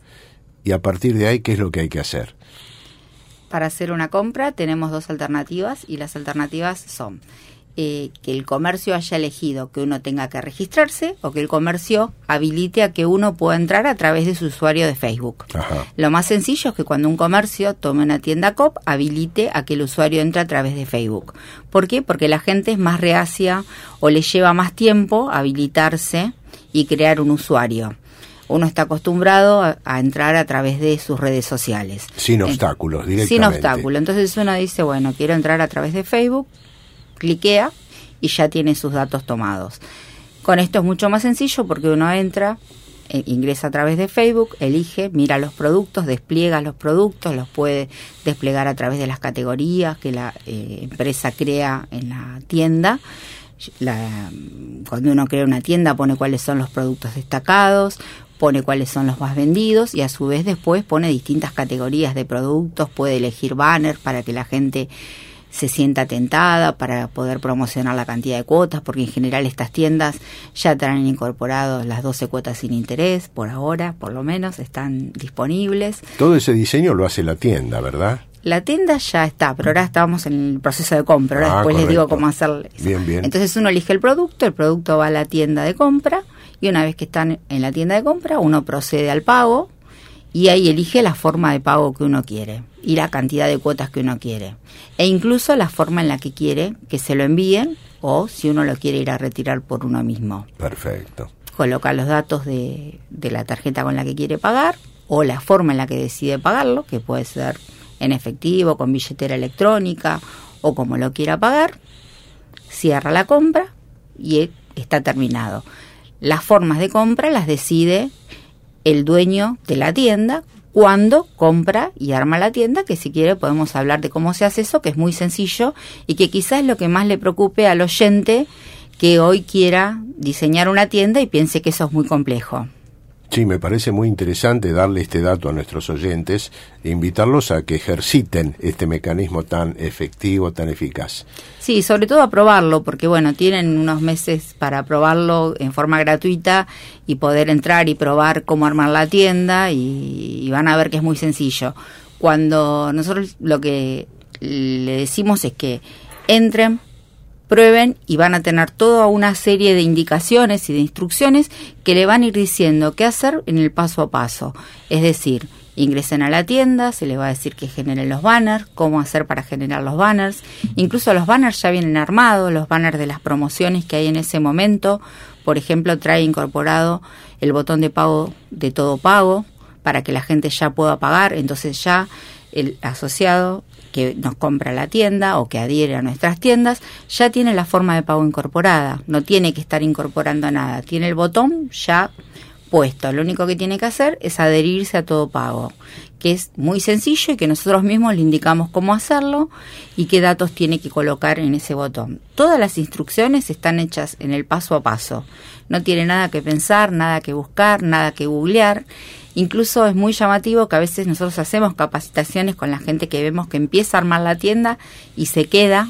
y a partir de ahí, ¿qué es lo que hay que hacer? Para hacer una compra tenemos dos alternativas y las alternativas son eh, que el comercio haya elegido que uno tenga que registrarse o que el comercio habilite a que uno pueda entrar a través de su usuario de Facebook. Ajá. Lo más sencillo es que cuando un comercio tome una tienda Coop, habilite a que el usuario entre a través de Facebook. ¿Por qué? Porque la gente es más reacia o le lleva más tiempo habilitarse y crear un usuario. Uno está acostumbrado a, a entrar a través de sus redes sociales. Sin obstáculos, directamente. Sin obstáculos. Entonces uno dice, bueno, quiero entrar a través de Facebook, cliquea y ya tiene sus datos tomados. Con esto es mucho más sencillo porque uno entra, eh, ingresa a través de Facebook, elige, mira los productos, despliega los productos, los puede desplegar a través de las categorías que la eh, empresa crea en la tienda. La, cuando uno crea una tienda pone cuáles son los productos destacados, pone cuáles son los más vendidos y a su vez después pone distintas categorías de productos, puede elegir banners para que la gente se sienta tentada, para poder promocionar la cantidad de cuotas, porque en general estas tiendas ya traen incorporados las doce cuotas sin interés, por ahora, por lo menos, están disponibles. Todo ese diseño lo hace la tienda, ¿verdad? la tienda ya está, pero ahora estábamos en el proceso de compra, ahora ah, después correcto. Les digo cómo hacerlo. Bien, bien. Entonces uno elige el producto, el producto va a la tienda de compra, y una vez que están en la tienda de compra, uno procede al pago, y ahí elige la forma de pago que uno quiere, y la cantidad de cuotas que uno quiere, e incluso la forma en la que quiere que se lo envíen, o si uno lo quiere ir a retirar por uno mismo. Perfecto. Coloca los datos de, de la tarjeta con la que quiere pagar, o la forma en la que decide pagarlo, que puede ser en efectivo, con billetera electrónica, o como lo quiera pagar, cierra la compra y está terminado. Las formas de compra las decide el dueño de la tienda cuando compra y arma la tienda, que si quiere podemos hablar de cómo se hace eso, que es muy sencillo y que quizás es lo que más le preocupe al oyente que hoy quiera diseñar una tienda y piense que eso es muy complejo. Sí, me parece muy interesante darle este dato a nuestros oyentes e invitarlos a que ejerciten este mecanismo tan efectivo, tan eficaz. Sí, sobre todo a probarlo, porque bueno, tienen unos meses para probarlo en forma gratuita y poder entrar y probar cómo armar la tienda y, y van a ver que es muy sencillo. Cuando nosotros lo que le decimos es que entren, prueben y van a tener toda una serie de indicaciones y de instrucciones que le van a ir diciendo qué hacer en el paso a paso. Es decir, ingresen a la tienda, se les va a decir que generen los banners, cómo hacer para generar los banners. Incluso los banners ya vienen armados, los banners de las promociones que hay en ese momento. Por ejemplo, trae incorporado el botón de pago de todo pago para que la gente ya pueda pagar. Entonces ya el asociado que nos compra la tienda o que adhiere a nuestras tiendas, ya tiene la forma de pago incorporada, no tiene que estar incorporando nada, tiene el botón ya puesto, lo único que tiene que hacer es adherirse a todo pago, que es muy sencillo y que nosotros mismos le indicamos cómo hacerlo y qué datos tiene que colocar en ese botón. Todas las instrucciones están hechas en el paso a paso, no tiene nada que pensar, nada que buscar, nada que googlear. Incluso es muy llamativo que a veces nosotros hacemos capacitaciones con la gente que vemos que empieza a armar la tienda y se queda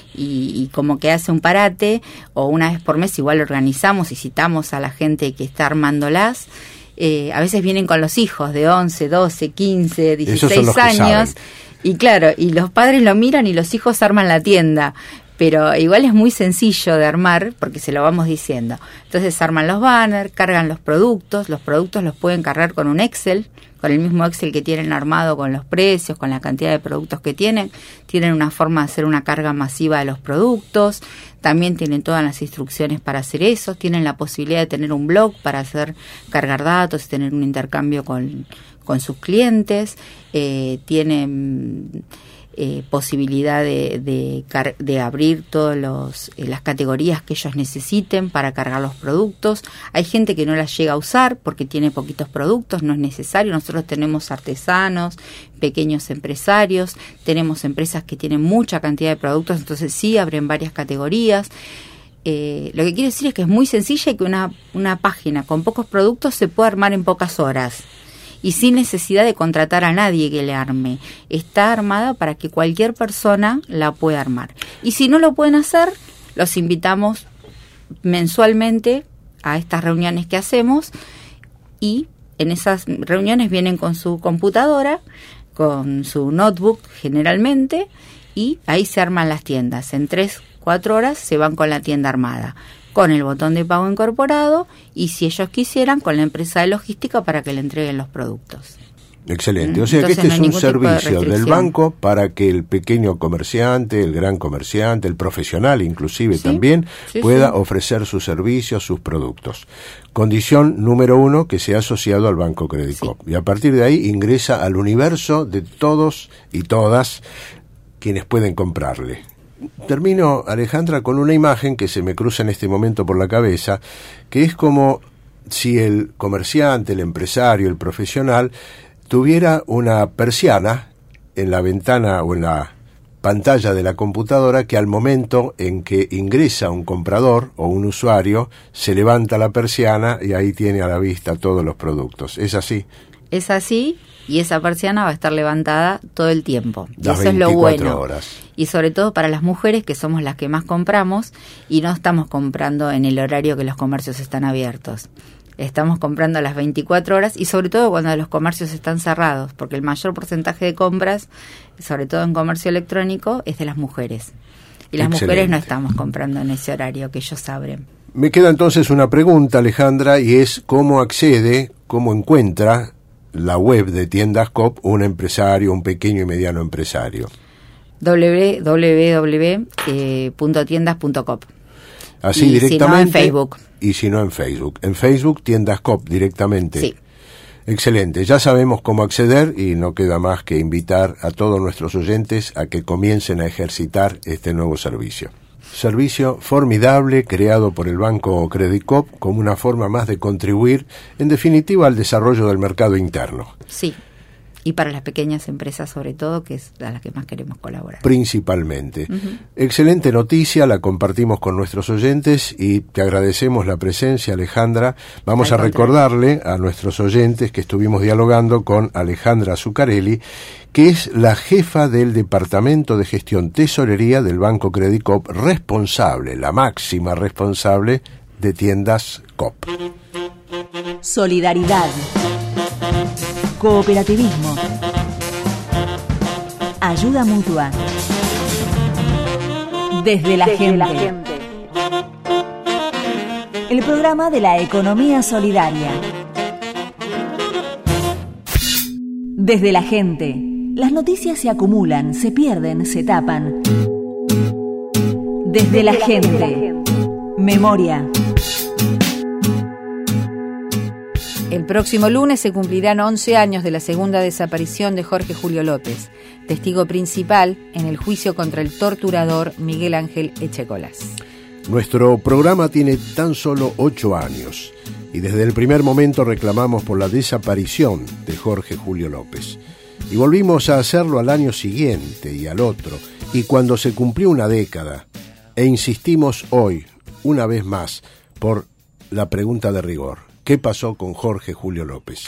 y, y como que hace un parate, o una vez por mes igual organizamos y citamos a la gente que está armándolas. Eh, a veces vienen con los hijos de once, doce, quince, dieciséis años y claro, y los padres lo miran y los hijos arman la tienda. Pero igual es muy sencillo de armar porque se lo vamos diciendo. Entonces arman los banners, cargan los productos, los productos los pueden cargar con un Excel, con el mismo Excel que tienen armado con los precios, con la cantidad de productos que tienen. Tienen una forma de hacer una carga masiva de los productos, también tienen todas las instrucciones para hacer eso, tienen la posibilidad de tener un blog para hacer cargar datos, tener un intercambio con, con sus clientes, eh, tienen... Eh, posibilidad de, de, de abrir todas eh, las categorías que ellos necesiten para cargar los productos. Hay gente que no las llega a usar porque tiene poquitos productos, no es necesario. Nosotros tenemos artesanos, pequeños empresarios, tenemos empresas que tienen mucha cantidad de productos, entonces sí abren varias categorías. Eh, lo que quiero decir es que es muy sencilla y que una, una página con pocos productos se puede armar en pocas horas. Y sin necesidad de contratar a nadie que le arme. Está armada para que cualquier persona la pueda armar. Y si no lo pueden hacer, los invitamos mensualmente a estas reuniones que hacemos y en esas reuniones vienen con su computadora, con su notebook generalmente, y ahí se arman las tiendas. En tres, cuatro horas se van con la tienda armada, con el botón de pago incorporado y si ellos quisieran con la empresa de logística para que le entreguen los productos. Excelente, o sea Entonces, que este no es un servicio de del banco para que el pequeño comerciante, el gran comerciante, el profesional inclusive ¿Sí? también sí, pueda sí. ofrecer sus servicios, sus productos. Condición número uno, que sea asociado al Banco Credicop. Sí. Y a partir de ahí ingresa al universo de todos y todas quienes pueden comprarle. Termino, Alejandra, con una imagen que se me cruza en este momento por la cabeza, que es como si el comerciante, el empresario, el profesional tuviera una persiana en la ventana o en la pantalla de la computadora que al momento en que ingresa un comprador o un usuario se levanta la persiana y ahí tiene a la vista todos los productos. ¿Es así? Es así. Y esa persiana va a estar levantada todo el tiempo. Y eso es lo bueno. Horas. Y sobre todo para las mujeres, que somos las que más compramos, y no estamos comprando en el horario que los comercios están abiertos. Estamos comprando a las veinticuatro horas y sobre todo cuando los comercios están cerrados, porque el mayor porcentaje de compras, sobre todo en comercio electrónico, es de las mujeres. Y las Excelente. mujeres no estamos comprando en ese horario que ellos abren. Me queda entonces una pregunta, Alejandra, y es cómo accede, cómo encuentra la web de Tiendas Coop un empresario, un pequeño y mediano empresario. doble u doble u doble u punto tiendas punto coop. Así y directamente. Si no, en Facebook. Y si no, en Facebook. En Facebook, Tiendas Coop directamente. Sí. Excelente. Ya sabemos cómo acceder y no queda más que invitar a todos nuestros oyentes a que comiencen a ejercitar este nuevo servicio. Servicio formidable creado por el Banco Credit Coop como una forma más de contribuir, en definitiva, al desarrollo del mercado interno. Sí. Y para las pequeñas empresas sobre todo, que es a las que más queremos colaborar. Principalmente. Uh-huh. Excelente noticia, la compartimos con nuestros oyentes y te agradecemos la presencia, Alejandra. Vamos Al a recordarle a nuestros oyentes que estuvimos dialogando con Alejandra Zuccarelli, que es la jefa del Departamento de Gestión Tesorería del Banco Credit Coop, responsable, la máxima responsable de Tiendas Coop. Solidaridad. Cooperativismo. Ayuda mutua. Desde la, Desde gente. la gente. El programa de la economía solidaria. Desde la gente. Las noticias se acumulan, se pierden, se tapan. Desde, Desde la, la gente. gente. Memoria. El próximo lunes se cumplirán once años de la segunda desaparición de Jorge Julio López, testigo principal en el juicio contra el torturador Miguel Ángel Echecolas. Nuestro programa tiene tan solo ocho años y desde el primer momento reclamamos por la desaparición de Jorge Julio López. Y volvimos a hacerlo al año siguiente y al otro, y cuando se cumplió una década, e insistimos hoy, una vez más, por la pregunta de rigor. ¿Qué pasó con Jorge Julio López?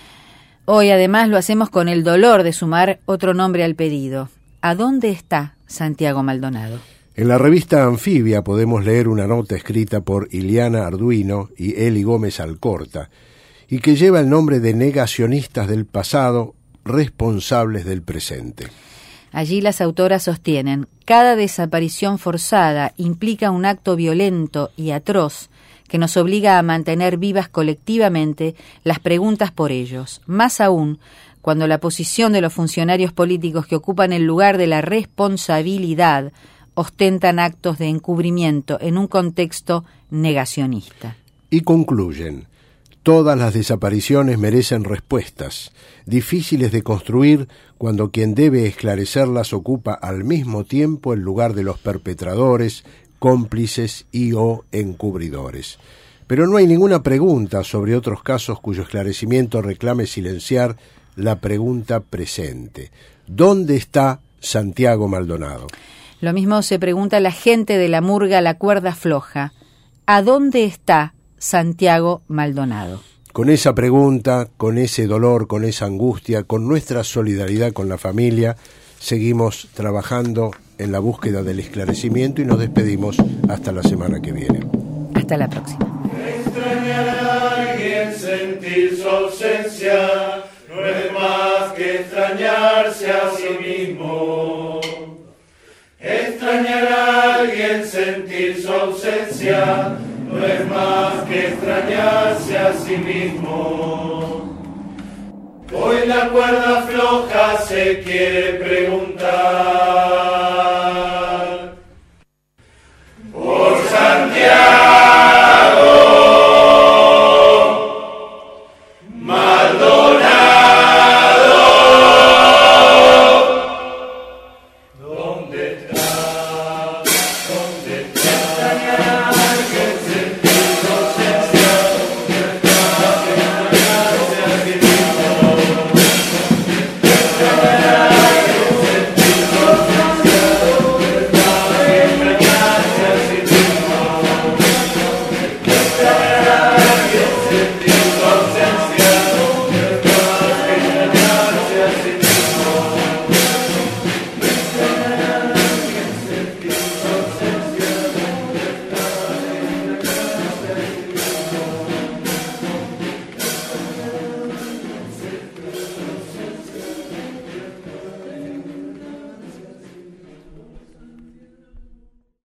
Hoy además lo hacemos con el dolor de sumar otro nombre al pedido. ¿A dónde está Santiago Maldonado? En la revista Anfibia podemos leer una nota escrita por Iliana Arduino y Eli Gómez Alcorta, y que lleva el nombre de Negacionistas del pasado, responsables del presente. Allí las autoras sostienen, cada desaparición forzada implica un acto violento y atroz que nos obliga a mantener vivas colectivamente las preguntas por ellos, más aún cuando la posición de los funcionarios políticos que ocupan el lugar de la responsabilidad ostentan actos de encubrimiento en un contexto negacionista. Y concluyen, todas las desapariciones merecen respuestas, difíciles de construir cuando quien debe esclarecerlas ocupa al mismo tiempo el lugar de los perpetradores, cómplices y o encubridores. Pero no hay ninguna pregunta sobre otros casos cuyo esclarecimiento reclame silenciar la pregunta presente. ¿Dónde está Santiago Maldonado? Lo mismo se pregunta la gente de la murga La Cuerda Floja. ¿A dónde está Santiago Maldonado? Con esa pregunta, con ese dolor, con esa angustia, con nuestra solidaridad con la familia, seguimos trabajando en la búsqueda del esclarecimiento y nos despedimos hasta la semana que viene. Hasta la próxima. Extrañar a alguien, sentir su ausencia, no es más que extrañarse a sí mismo. Extrañar a alguien, sentir su ausencia, no es más que extrañarse a sí mismo. Hoy la cuerda floja se quiere preguntar.